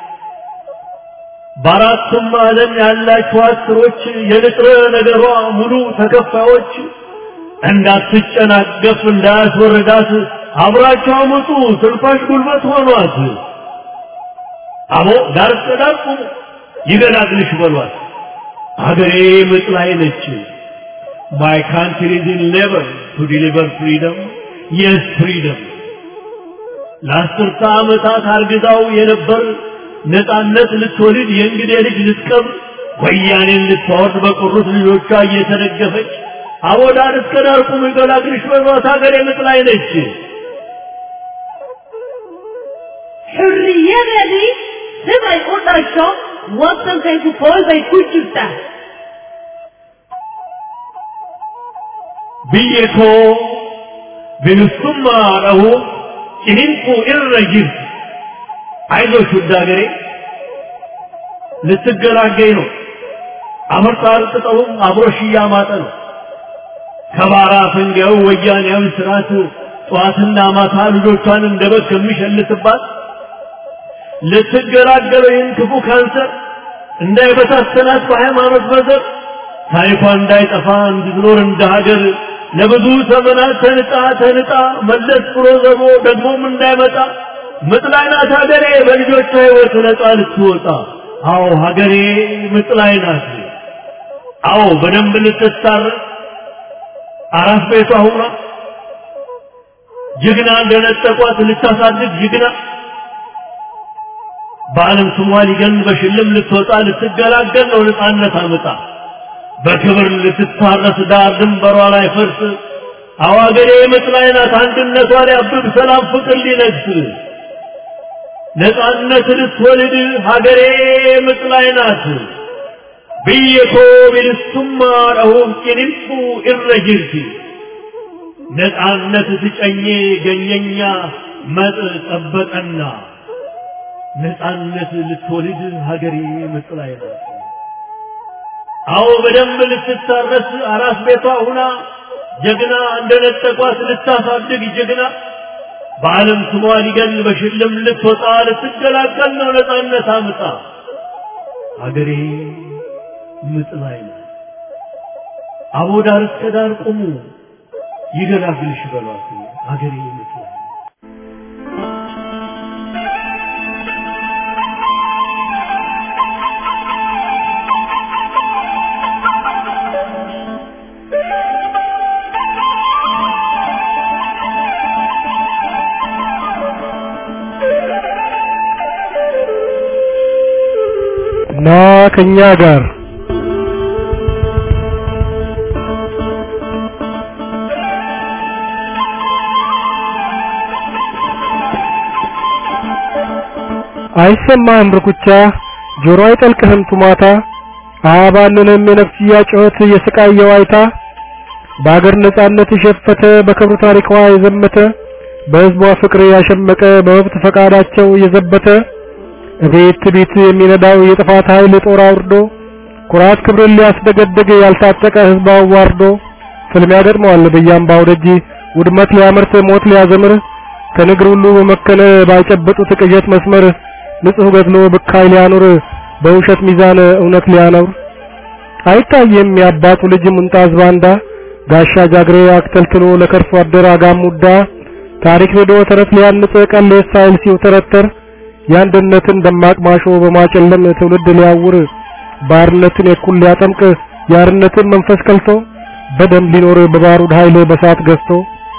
በአራቱም ዓለም ያላችሁ አስሮች የንጥረ ነገሯ ሙሉ ተከፋዮች እንዳትጨናገፍ እንዳያስወርዳት አብራችሁ አመጡ ትንፋሽ ጉልበት ሆኗት። አቦ ዳር እስከዳር ቁሙ ይገላግልሽ በሏት ሀገሬ ምጥ ላይ ነች። My country is in labor to deliver freedom. Yes, freedom. ለአስርተ ዓመታት አርግዛው የነበር ነፃነት ልትወልድ የእንግዴ ልጅ ልትቀብር ወያኔን ልትወርድ በቆሩት ልጆቿ እየተደገፈች አቦ ዳር እስከ ዳር ቁሙ ይገላግልሽ በሏት ሀገሬ ምጥ ላይ ነች። حرية دي سبع يقول الشعب وطن زي كفار زي كل جبتها بيكو بنسمى له إنكو إرجل عايزو شو الداغري لتقلاقينو أمر طارق تطوم أبروشي ماتنو كبارا فنجاو ويجاني أو سراتو طواتنا ماتا لجوتان اندبت كميش اللي تبات لتقلاقلو ينكفو كانسر እንዳይ በታሰናት በሃይማኖት መዘር ታሪኳ እንዳይጠፋ እንድትኖር እንደ ሀገር ለብዙ ዘመናት ተንጣ ተንጣ መለስ ብሎ ዘቦ ደግሞም እንዳይመጣ ምጥ ላይ ናት ሀገሬ በልጆቿ ሕይወት ነፃ ልትወጣ። አዎ ሀገሬ ምጥ ላይ ናት። አዎ በደንብ ልትታረቅ አራስ ቤቷ ሁና ጀግና እንደነጠቋት ልታሳድግ ጀግና በዓለም ስሟ ሊገን በሽልም ልትወጣ ልትገላገል ነው ነፃነት አመጣ በክብር ልትታረስ ዳር ድንበሯ ላይ ፈርስ። አዋገሬ ምጥ ላይ ናት አንድነቷ ሊያብብ ሰላም ፍቅር ሊነግስ ነፃነት ልትወልድ ሀገሬ ምጥ ላይ ናት። ብየኮ ቢልሱማ ረሁም ቂንፉ ኢረጅልቲ ነፃነት ትጨኜ ገኘኛ መጥ ጠበቀና ነፃነት ልትወልድ ሀገሬ ምጥ ላይ ናት። አዎ በደንብ ልትታረስ አራስ ቤቷ ሁና ጀግና እንደነጠቋት ልታሳድግ ጀግና በዓለም ስሟ ሊገን በሽልም ልትወጣ ልትገላገል ነው ነፃነት አምጣ ሀገሬ ምጥ ላይ ናት። አቦ ዳር እስከ ዳር ቁሙ ይገላግልሽ በሏት ሀገሬ ምጥ ላይ ና ከኛ ጋር አይሰማህም ብርኩቻ ጆሮ አይጠልቅህም ቱማታ አባንንም የነፍስያ ጩኸት የስቃይ ዋይታ በአገር ነፃነት የሸፈተ በክብሩ ታሪኳ የዘመተ በህዝቧ ፍቅር ያሸመቀ በመብት ፈቃዳቸው የዘበተ እቤት ቤት የሚነዳው የጥፋት ኃይል ጦር አውርዶ ኩራት ክብርን ሊያስደገድግ ያልታጠቀ ህዝብ አዋርዶ ፍልሚያ ገጥመዋል በያምባው ደጅ ውድመት ሊያመርት ሞት ሊያዘምር ከንግር ሁሉ በመከነ ባይጨበጡት ቅዠት መስመር ንጹህ ገድሎ በካይ ሊያኖር በውሸት ሚዛን እውነት ሊያኖር አይታየም ያባቱ ልጅ ሙንጣዝ ባንዳ ጋሻ ጃግሬ አክተልትሎ ለከርሶ አደር አጋሙዳ ታሪክ ሄዶ ተረት ሊያንጽ ቀል ሳይል ሲውተረተር ያንድነትን ደማቅ ማሾ በማጨለም ትውልድ ሊያውር ባርነትን የኩል ሊያጠምቅ ያርነትን መንፈስ ከልቶ በደም ሊኖር በባሩድ ኃይል በሳት ገዝቶ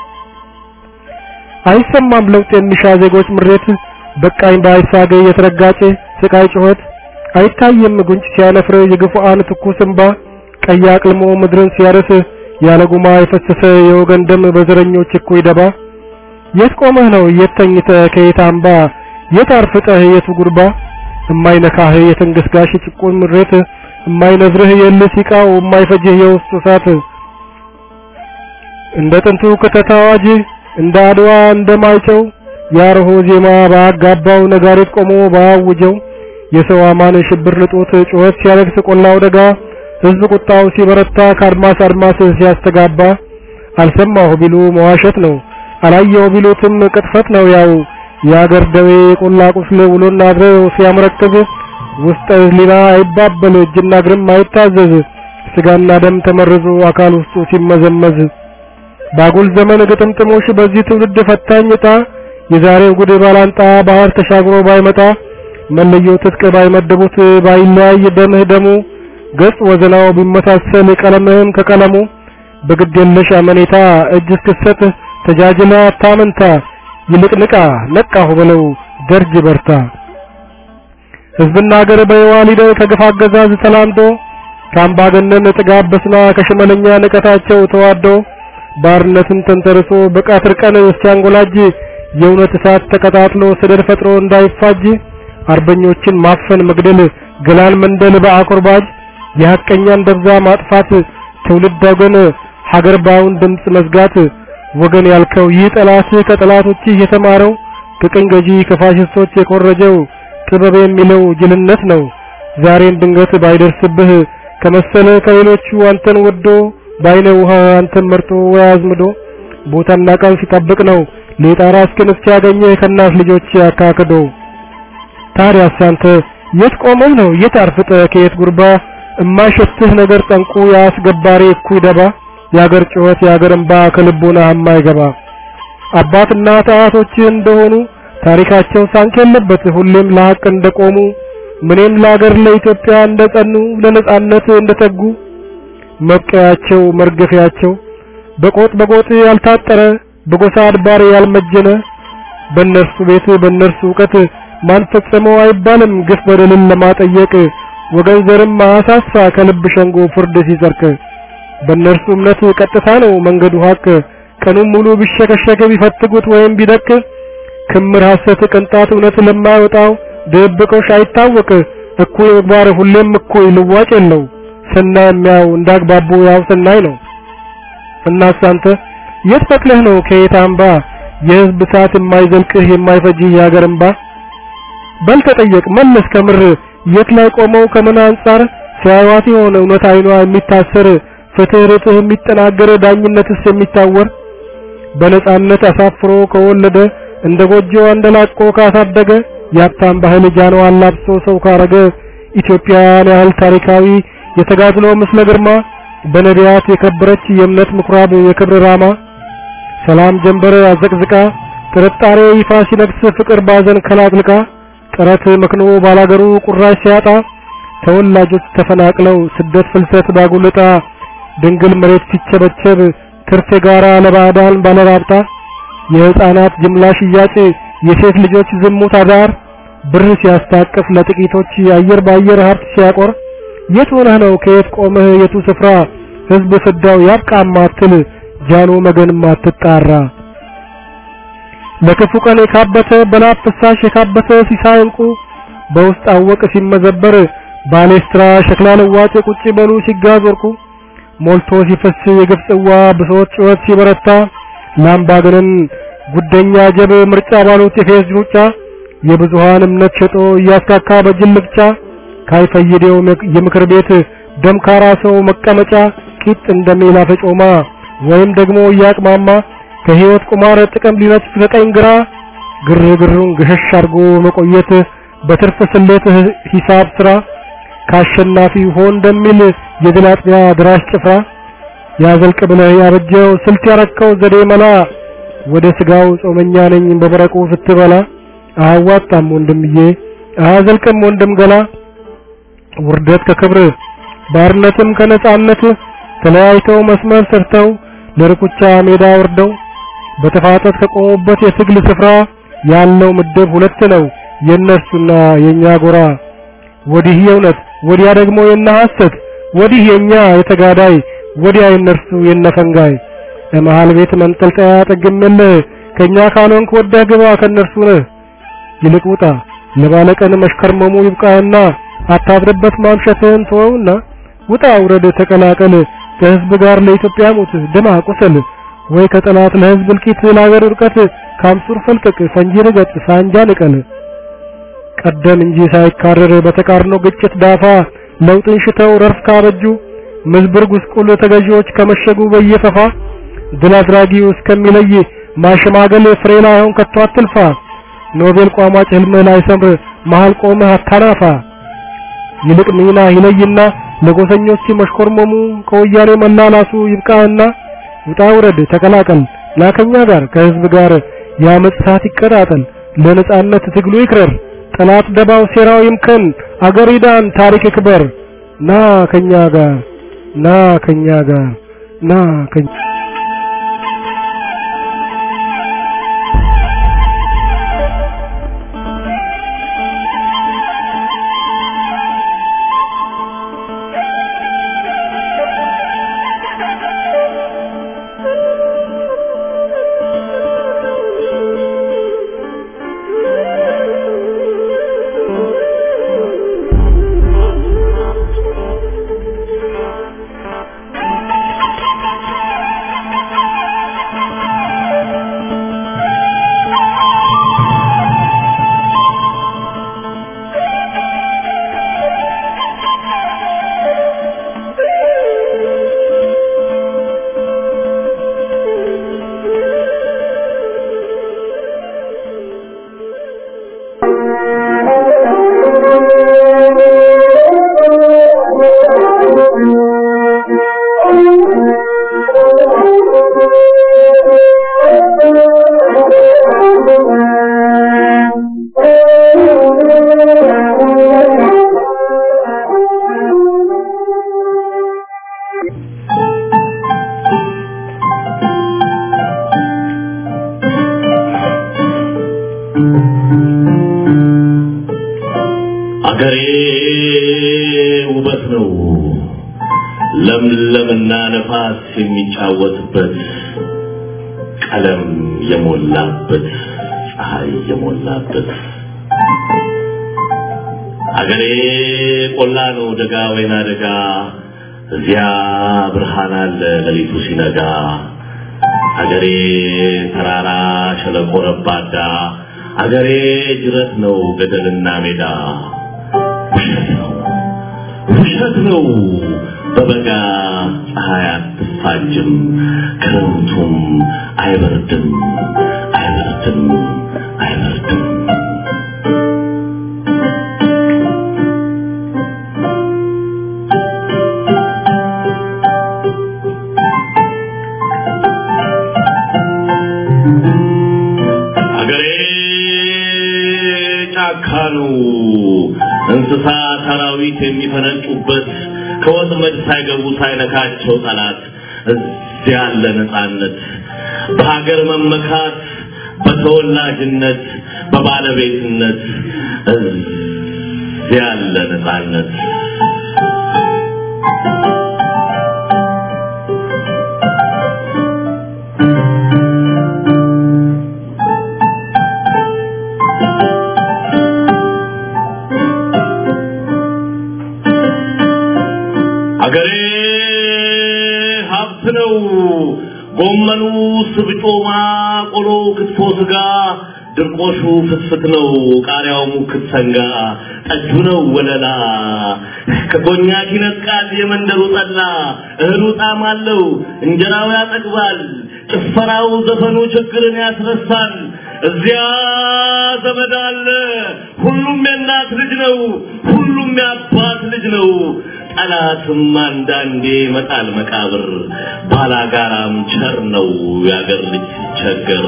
አይሰማም ለውጥ የሚሻ ዜጎች ምሬት በቃኝ ባይሳገ የተረጋጨ ስቃይ ጩኸት አይታየም ጉንጭ ሲያነፍር የግፉአን ትኩስ እንባ ቀይ አቅልሞ ምድርን ሲያርስ ያለጉማ የፈሰሰ የወገን ደም በዘረኞች እኩይ ደባ የት ቆመህ ነው የተኝተህ ከየት አምባ የታርፍጠህ የቱ ጉርባ የማይነካህ የትንግስጋሽ ጭቁን ምሬት የማይነዝርህ የልሲቃው የማይፈጅህ የውስጥ እሳት እንደ ጥንቱ ከተታዋጅ እንደ አድዋ እንደማይጨው ያርሆ ዜማ ባጋባው ነጋሪት ቆሞ ባውጀው የሰው አማን ሽብር ልጦት ጩኸት ሲያለቅስ ቆላው ደጋ ህዝብ ቁጣው ሲበረታ ካድማስ አድማስ ሲያስተጋባ አልሰማሁ ቢሉ መዋሸት ነው አላየው ቢሉትም ቅጥፈት ነው ያው ያገር ደዌ ቆላ ቁስል ውሎና አድሮ ሲያመረክዝ ውስጥ ሊና አይባበል እጅና እግርም አይታዘዝ ስጋና ደም ተመርዞ አካል ውስጡ ሲመዘመዝ ባጉል ዘመን ግጥምጥሞሽ በዚህ ትውልድ ፈታኝታ የዛሬው ጉድ ባላንጣ ባህር ተሻግሮ ባይመጣ መለየው ትጥቅ ባይመደቡት ባይለያይ ደምህ ደሙ ገጽ ወዘናው ቢመሳሰል ቀለምህም ከቀለሙ በግድ የለሽ አመኔታ እጅ እስክሰጥ ተጃጅላ ታመንታ ይልቅ ንቃ ነቃሁ ብለው ደርጅ በርታ ህዝብና ሀገር በየዋሊደ ከግፍ አገዛዝ ተላምዶ ካምባገነን ጥጋብ በስና ከሽመለኛ ንቀታቸው ተዋዶ ባርነትን ተንተርሶ በቃትር ቀን እስኪያንጎላጅ የእውነት እሳት ተቀጣጥሎ ሰደድ ፈጥሮ እንዳይፋጅ አርበኞችን ማፈን መግደል ገላን መንደል በአቆርባጅ የሐቀኛን ደብዛ ማጥፋት ትውልድ ወገን ሀገር ባውን ድምጽ መዝጋት ወገን ያልከው ይህ ጠላት ከጠላቶች የተማረው ከቀኝ ገዢ ከፋሽስቶች የቆረጀው ጥበብ የሚለው ጅልነት ነው ዛሬን ድንገት ባይደርስብህ ከመሰለ ከሌሎቹ አንተን ወዶ ባይነ ውሃ አንተን መርጦ ወያዝምዶ ቦታና ቀን ሲጠብቅ ነው ሌጣራ እስከነስ ያገኘ ከናስ ልጆች ያካከዶ ታዲያስ አንተ የት ቆመህ ነው የት አርፍጠ ከየት ጉርባ እማሸትህ ነገር ጠንቁ ያስገባሪ እኩይ ደባ ያገር ጩኸት ያገር እንባ ከልቦና የማይገባ አባትና ታያቶች እንደሆኑ ታሪካቸው ሳንከለበት ሁሌም ለሐቅ እንደቆሙ ምንም ለሀገር ለኢትዮጵያ እንደጸኑ ለነጻነት እንደተጉ መብቀያቸው መርገፊያቸው በቆጥ በቆጥ ያልታጠረ በጎሳ አድባር ያልመጀነ በእነርሱ ቤት በእነርሱ ዕውቀት ማን ፈጸመው አይባልም ግፍ በደልን ለማጠየቅ ወገን ዘርም ማሳሳ ከልብ ሸንጎ ፍርድ ሲዘርክ በእነርሱ እምነት ቀጥታ ነው መንገዱ ሐቅ ቀኑን ሙሉ ቢሸከሸከ ቢፈትጉት ወይም ቢደክ ክምር ሐሰት ቅንጣት እውነት ለማይወጣው ደብቆሽ አይታወቅ እኩይ ምግባር ሁሌም እኩይ ልዋጭ የለው ሰናይ የሚያው እንዳግባቡ ያው ሰናይ ነው እናስ አንተ የት ፈቅለህ ነው ከየት አምባ የህዝብ ሰዓት የማይዘልቅህ የማይፈጅህ ያገር እንባ በል ተጠየቅ መለስ ከምር የት ላይ ቆመው ከምን አንፃር ሲያዩት የሆነ እውነት አይኗ የሚታሰር ፍትህ ርትህ የሚጠናገር ዳኝነትስ የሚታወር በነጻነት አሳፍሮ ከወለደ እንደ ጎጆ አንደላቆ ካሳደገ ያብታም ባህል ጃኖ አላብሶ ሰው ካረገ ኢትዮጵያን ያህል ታሪካዊ የተጋድሎ ምስለ ግርማ በነቢያት የከበረች የእምነት ምኩራብ የክብር ራማ ሰላም ጀንበር አዘቅዝቃ ጥርጣሬ ይፋ ሲነግስ ፍቅር ባዘን ከላጥልቃ ጥረት መክኖ ባላገሩ ቁራሽ ሲያጣ ተወላጆች ተፈናቅለው ስደት ፍልሰት ባጉልጣ ድንግል መሬት ሲቸበቸብ ትርፍ ጋራ ለባዳን ባለራብጣ የህፃናት ጅምላ ሽያጭ የሴት ልጆች ዝሙት አዳር ብር ሲያስታቅፍ ለጥቂቶች አየር ባየር ሀብት ሲያቆር የት ሆነህ ነው ከየት ቆመህ የቱ ስፍራ ህዝብ ፍዳው ያብቃማትል ጃኖ መገን ማትጣራ ለክፉ ቀን የካበተ በላብ ፍሳሽ የካበተ ሲሳይንቁ በውስጥ አወቅ ሲመዘበር ባሌስትራ ሸክላ ለዋጭ ቁጭ በሉ ሲጋዞርኩ ሞልቶ ሲፈስ የግፍ ጽዋ ብሶት ጩኸት ሲበረታ ላምባገነን ጉደኛ ጀብ ምርጫ ባሉት የፌዝ ሩጫ የብዙሃን እምነት ሸጦ ያስካካ በጅልብቻ ካይፈይዴው የምክር ቤት ደምካራ ሰው መቀመጫ ቂጥ እንደሜላ ፈጮማ ወይም ደግሞ ያቅማማ ከህይወት ቁማር ጥቅም ሊነጥፍ ከቀኝ ግራ ግርግሩን ገሸሽ አርጎ መቆየት በትርፍ ስሌት ሂሳብ ስራ ካሸናፊ ሆን እንደሚል የድላጥያ ድራሽ ጭፍራ ያዘልቅ ብለህ ያበጀው ስልት ያረከው ዘዴ መላ ወደ ስጋው ጾመኛ ነኝ በበረቁ ስትበላ አዋጣም ወንድምዬ አዘልቅም ወንድም ገላ ውርደት ከክብር ባርነትም ከነጻነት ተለያይተው መስመር ሰርተው ለርኩቻ ሜዳ ወርደው በተፋጠት ከቆሙበት የትግል ስፍራ ያለው ምድብ ሁለት ነው የነሱና የኛ ጎራ ወዲህ የእውነት ወዲያ ደግሞ የና ሐሰት ወዲህ የኛ የተጋዳይ ወዲያ የነርሱ የነፈንጋይ ለመሃል ቤት መንጠልጠያ ጠግምለ ከኛ ካልሆንክ ወደህ ግባ ከነርሱ ነህ ይልቅ ውጣ ለባለቀን መሽከርመሙ ይብቃና አታድርበት ማምሸትህን ተወውና ውጣ ውረድ ተቀላቀል ከህዝብ ጋር ለኢትዮጵያ ሞት ደማ ቁሰል ወይ ከጠላት ለህዝብ ልቂት ለሀገር ውድቀት ካምሱር ፈልቀቅ ፈንጂ ረገጥ ሳንጃ ንቀል ቀደም እንጂ ሳይካረር በተቃርኖ ግጭት ዳፋ ለውጥን ሽተው ረፍ ካበጁ ምዝብር ጉስቁል ተገዢዎች ከመሸጉ በየፈፋ ድል አድራጊው እስከሚለይ ማሸማገል ፍሬ ላይሆን ከቶ አትልፋ ኖቤል ቋሟጭ ህልም ላይ ሰምር መሃል ቆመህ አታናፋ ይልቅ ሚና ይለይና ለጎሰኞች መሽኮርመሙ ከወያኔ መላላሱ ይብቃና ውጣ ውረድ ተቀላቀል ላከኛ ጋር ከህዝብ ጋር ያመጽ ሰዓት ይቀጣጠል ለነጻነት ትግሉ ይክረር ጠላት ደባው ሴራው ይምከን አገር ይዳን ታሪክ ይክበር ና ከኛ ጋር ና ከኛ ጋር ና ከኛ አገሬ ውበት ነው ለምለምና ነፋስ የሚጫወትበት ቀለም የሞላበት ፀሐይ የሞላበት አገሬ ቆላ ነው ደጋ ወይና ደጋ እዚያ ብርሃን አለ ለሊቱ ሲነጋ አገሬ ተራራ ሸለቆ ረባዳ አገሬ ጅረት ነው ገደልና ሜዳ ውሸት ነው በበጋ ፀሐይ አትፋጅም ክረምቱም አይበርድም አይበርድም አይበርድም እንስሳ ሰራዊት የሚፈነጩበት ከወጥመድ ሳይገቡ ሳይነካቸው ጠላት እዚያ ያለ ነፃነት በሀገር መመካት በተወላጅነት በባለቤትነት እዚያ ያለ ነፃነት አገሬ ሀብት ነው ጎመኑ ስብጮማ ቆሎ ክትፎ ስጋ ድርቆሹ ፍትፍት ነው ቃሪያው ሙክት ሰንጋ ጠጁ ነው ወለላ ከጎኛክ ይነጥቃል የመንደሩ ጠላ እህሉ ጣዕም አለው እንጀራው ያጠግባል ጭፈራው ዘፈኑ ችግርን ያስረሳል እዚያ ዘመድ አለ ሁሉም የእናት ልጅ ነው ሁሉም የአባት ልጅ ነው ጠላትም አንዳንዴ መጣል መቃብር ባላጋራም ቸር ነው ያገር ልጅ ቸገር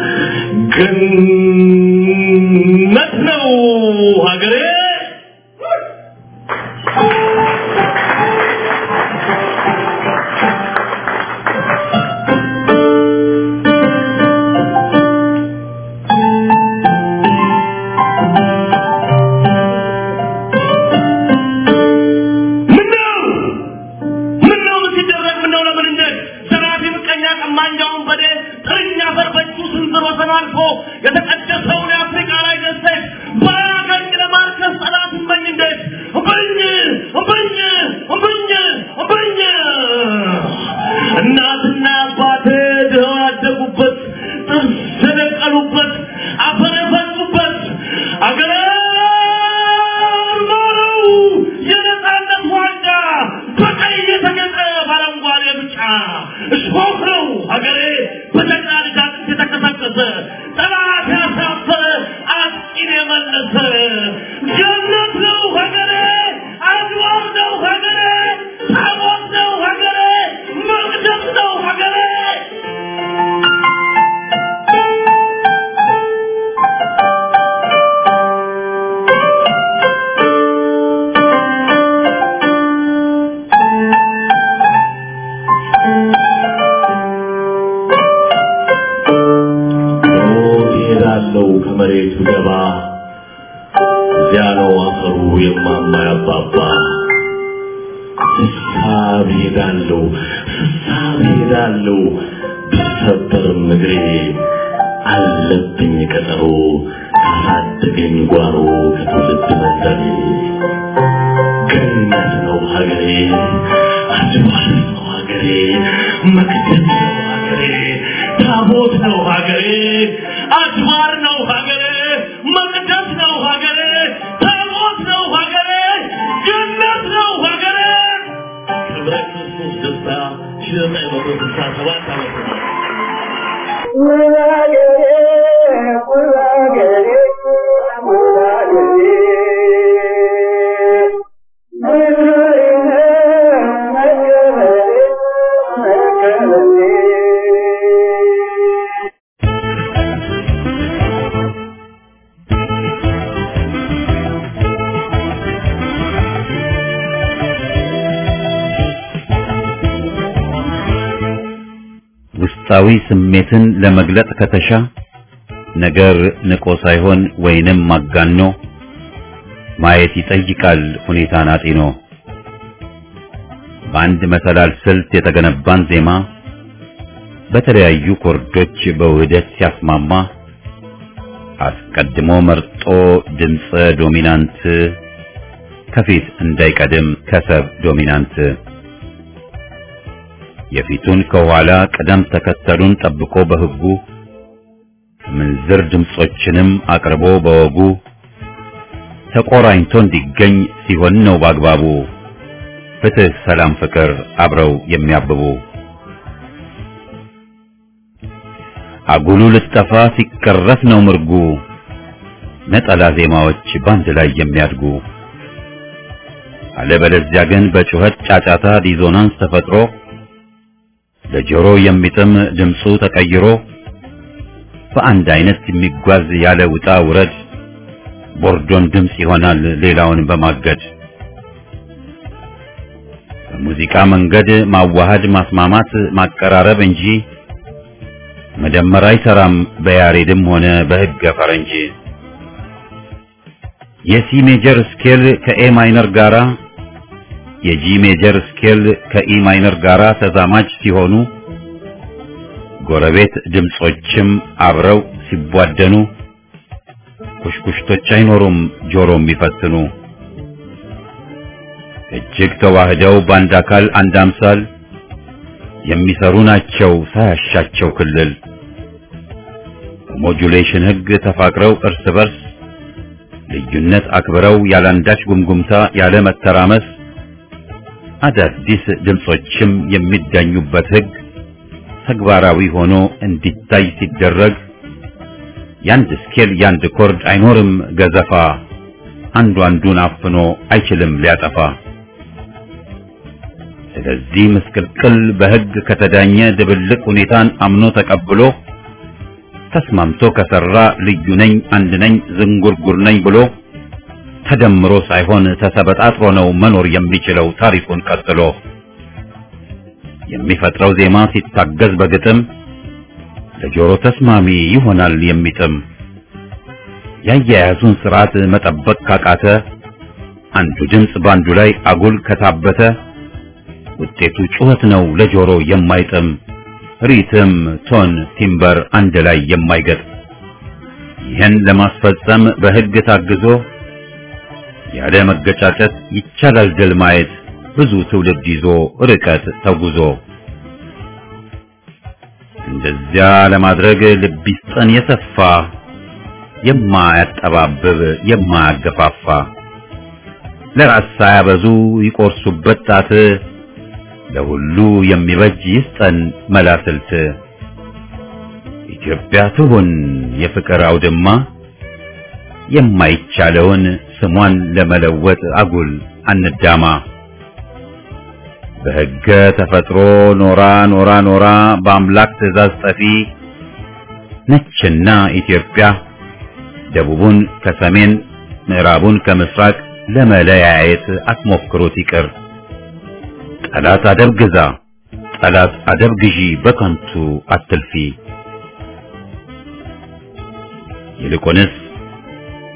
ገነት ነው ሀገሬ የተቀደሰውን አፍሪካ ላይ ደስታ ባያገኝ ለማርከስ ጠላት እመኝ እንዴት እመኝ እመኝ እመኝ እመኝ እናትና አባቴ ድኸው ያደጉበት ጥርስ የነቀሉበት አፈር የፈሱበት አገሬ ማረው የነፃነት ዋንጫ በቀይ የተጌጠ ባረንጓዴ ብጫ እሾህ ነው አገሬ ቤቱ ገባ እዚያ ነው አፈሩ የማማ ያባባ ስሳብ ሄዳለሁ ስሳብ ሄዳለሁ ብሰበርም እግሬ አለብኝ ቀጠሮ ካሳደገኝ ጓሮ ከትውልድ መንደሬ ገነት ነው ሀገሬ አድባር ነው ሀገሬ መቅደስ ነው ሀገሬ ታቦት ነው ሀገሬ አድባር ነው ሀገሬ መቅደስ ነው ሀገሬ ታቦት ነው ሀገሬ ገነት ነው ሀገሬ ክብረ ክርስቶስ ደስታ ሺህ ዘጠኝ መቶ ስልሳ ሰባት ዓመተ ውስጣዊ ስሜትን ለመግለጥ ከተሻ ነገር ንቆ ሳይሆን ወይንም ማጋኖ ማየት ይጠይቃል ሁኔታን አጢኖ። በአንድ መሰላል ስልት የተገነባን ዜማ በተለያዩ ኮርዶች በውህደት ሲያስማማ አስቀድሞ መርጦ ድምፀ ዶሚናንት ከፊት እንዳይቀድም ከሰብ ዶሚናንት የፊቱን ከኋላ ቀደም ተከተሉን ጠብቆ በህጉ ምንዝር ድምጾችንም አቅርቦ በወጉ ተቆራኝቶ እንዲገኝ ሲሆን ነው በአግባቡ ፍትህ፣ ሰላም፣ ፍቅር አብረው የሚያብቡ። አጉሉ ልጠፋ ሲቀረፍ ነው ምርጉ ነጠላ ዜማዎች ባንድ ላይ የሚያድጉ። አለበለዚያ ግን በጩኸት ጫጫታ ዲዞናንስ ተፈጥሮ ለጆሮ የሚጥም ድምፁ ተቀይሮ በአንድ አይነት የሚጓዝ ያለ ውጣ ውረድ ቦርዶን ድምፅ ይሆናል ሌላውን በማገድ። በሙዚቃ መንገድ ማዋሃድ ማስማማት ማቀራረብ እንጂ መደመር አይሰራም በያሬድም ሆነ በሕገ ፈረንጅ። የሲ ሜጀር ስኬል ከኤ ማይነር ጋራ የጂ ሜጀር ስኬል ከኢ ማይነር ጋራ ተዛማጅ ሲሆኑ ጎረቤት ድምጾችም አብረው ሲቧደኑ ኩሽኩሽቶች አይኖሩም ጆሮ የሚፈትኑ። እጅግ ተዋህደው በአንድ አካል አንድ አምሳል የሚሰሩ ናቸው ሳያሻቸው ክልል። ሞጁሌሽን ህግ ተፋቅረው እርስ በርስ ልዩነት አክብረው ያላንዳች ጉምጉምታ ያለ መተራመስ አዳዲስ ድምጾችም የሚዳኙበት ህግ ተግባራዊ ሆኖ እንዲታይ ሲደረግ ያንድ ስኬል ያንድ ኮርድ አይኖርም ገዘፋ አንዱ አንዱን አፍኖ አይችልም ሊያጠፋ። ስለዚህ ምስቅልቅል በህግ ከተዳኘ ድብልቅ ሁኔታን አምኖ ተቀብሎ ተስማምቶ ከሰራ ልዩ ነኝ አንድ ነኝ ዝንጉርጉር ነኝ ብሎ ተደምሮ ሳይሆን ተሰበጣጥሮ ነው መኖር የሚችለው ታሪኩን ቀጥሎ። የሚፈጥረው ዜማ ሲታገዝ በግጥም ለጆሮ ተስማሚ ይሆናል የሚጥም። ያያያዙን ስርዓት መጠበቅ ካቃተ አንዱ ድምፅ ባንዱ ላይ አጉል ከታበተ ውጤቱ ጩኸት ነው ለጆሮ የማይጥም ሪትም ቶን ቲምበር አንድ ላይ የማይገጥ። ይህን ለማስፈጸም በህግ ታግዞ ያለ መገጫጨት ይቻላል ድል ማየት ብዙ ትውልድ ይዞ ርቀት ተጉዞ። እንደዚያ ለማድረግ ልብ ይስጠን የሰፋ የማያጠባብብ የማያገፋፋ ለራስ ሳያበዙ ይቆርሱበት ጣት ለሁሉ የሚበጅ ይስጠን መላስልት። ኢትዮጵያ ትሁን የፍቅር አውድማ የማይቻለውን ስሟን ለመለወጥ አጉል አንዳማ። በሕገ ተፈጥሮ ኖራ ኖራ ኖራ በአምላክ ትእዛዝ ጠፊ ነችና ኢትዮጵያ ደቡቡን ከሰሜን ምዕራቡን ከምስራቅ ለመለያየት አትሞክሩት ይቅር። ጠላት አደብ ግዛ ጠላት አደብ ግዢ በከንቱ አትልፊ። ይልቁንስ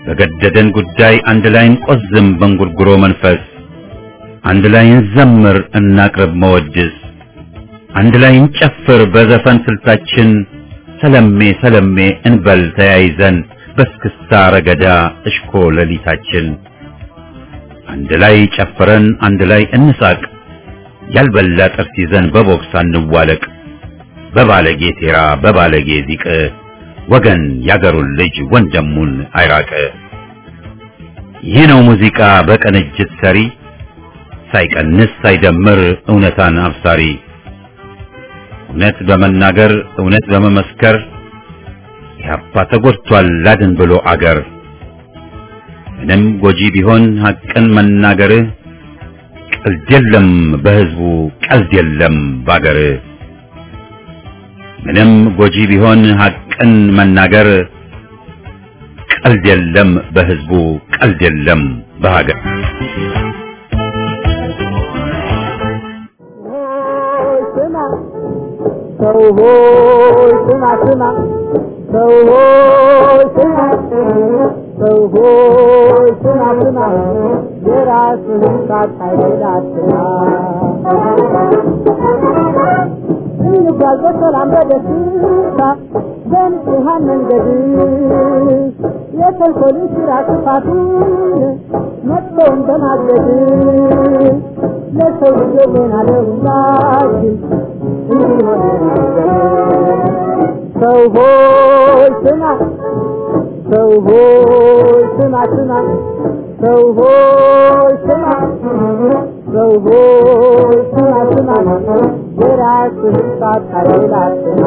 በገደደን ጉዳይ አንድ ላይ እንቆዝም በእንጉርጉሮ መንፈስ አንድ ላይ እንዘምር እናቅርብ መወድስ አንድ ላይ እንጨፍር በዘፈን ስልታችን ሰለሜ ሰለሜ እንበል ተያይዘን በስክስታ ረገዳ እሽኮ ለሊታችን አንድ ላይ ጨፍረን አንድ ላይ እንሳቅ ያልበላ ጥርስ ይዘን በቦክስ አንዋለቅ በባለጌ ቴራ በባለጌ ዚቅ ወገን ያገሩን ልጅ ወንድሙን አይራቅ ይህ ነው ሙዚቃ በቀንጅት ሰሪ ሳይቀንስ ሳይደምር እውነታን አብሳሪ እውነት በመናገር እውነት በመመስከር ያባ ተጎድቷል ላድን ብሎ አገር ምንም ጎጂ ቢሆን ሐቅን መናገር ቀልድ የለም በህዝቡ ቀልድ የለም ባገር ምንም ጎጂ ቢሆን ሐቅን መናገር ቀልድ የለም በህዝቡ ቀልድ የለም በሀገር ሰው ሆይ ስማ ስማ ሰው ሆይ ስማ ሰው ሆይ ስማ ስማ የራስህን ሳታይላትና እንጓዝ በሰላም በደስታ በንጹሐን መንገድ የተንኮልን ስራ ክፋቱን መጥፎውን በማገድ ለሰው ልጆች ዜና ለሁላችን ሰው ሆይ ስማ ሰው ሆይ ስማ ስማ ሰው ሆይ ስማ ሰው ሆይ ስማ ስማ የራስህን ሳታይላትና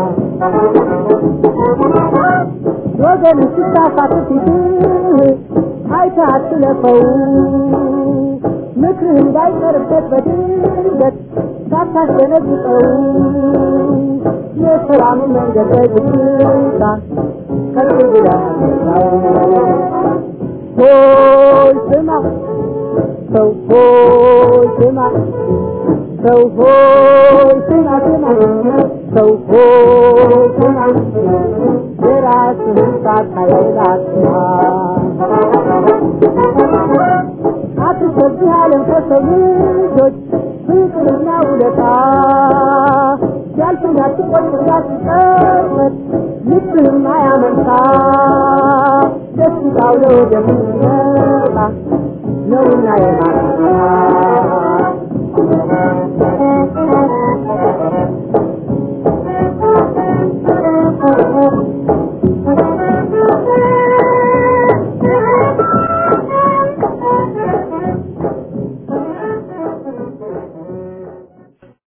ወገን ሲሳሳት ፊትህ አይተህ አትለፈው ምክርህ እንዳይቀርበት በድንገት ሳታስደነግጠው የሰላም መንገድ በግታ ከፍ ብለህ ሆይ ስማ ሰው ሆይ ስማ ሰው ሆይ ስማ ስማ ሰው ሆይ ስማ የራስህን ሳታይላትና አትሰብህ ዓለም ከሰው ልጆች ፍቅርና ውለታ ሲያልፍና ትቆይና ሲቀመጥ ልብህም አያመንታ ደስታው ለወደፊት ይመጣ ነውና የማታ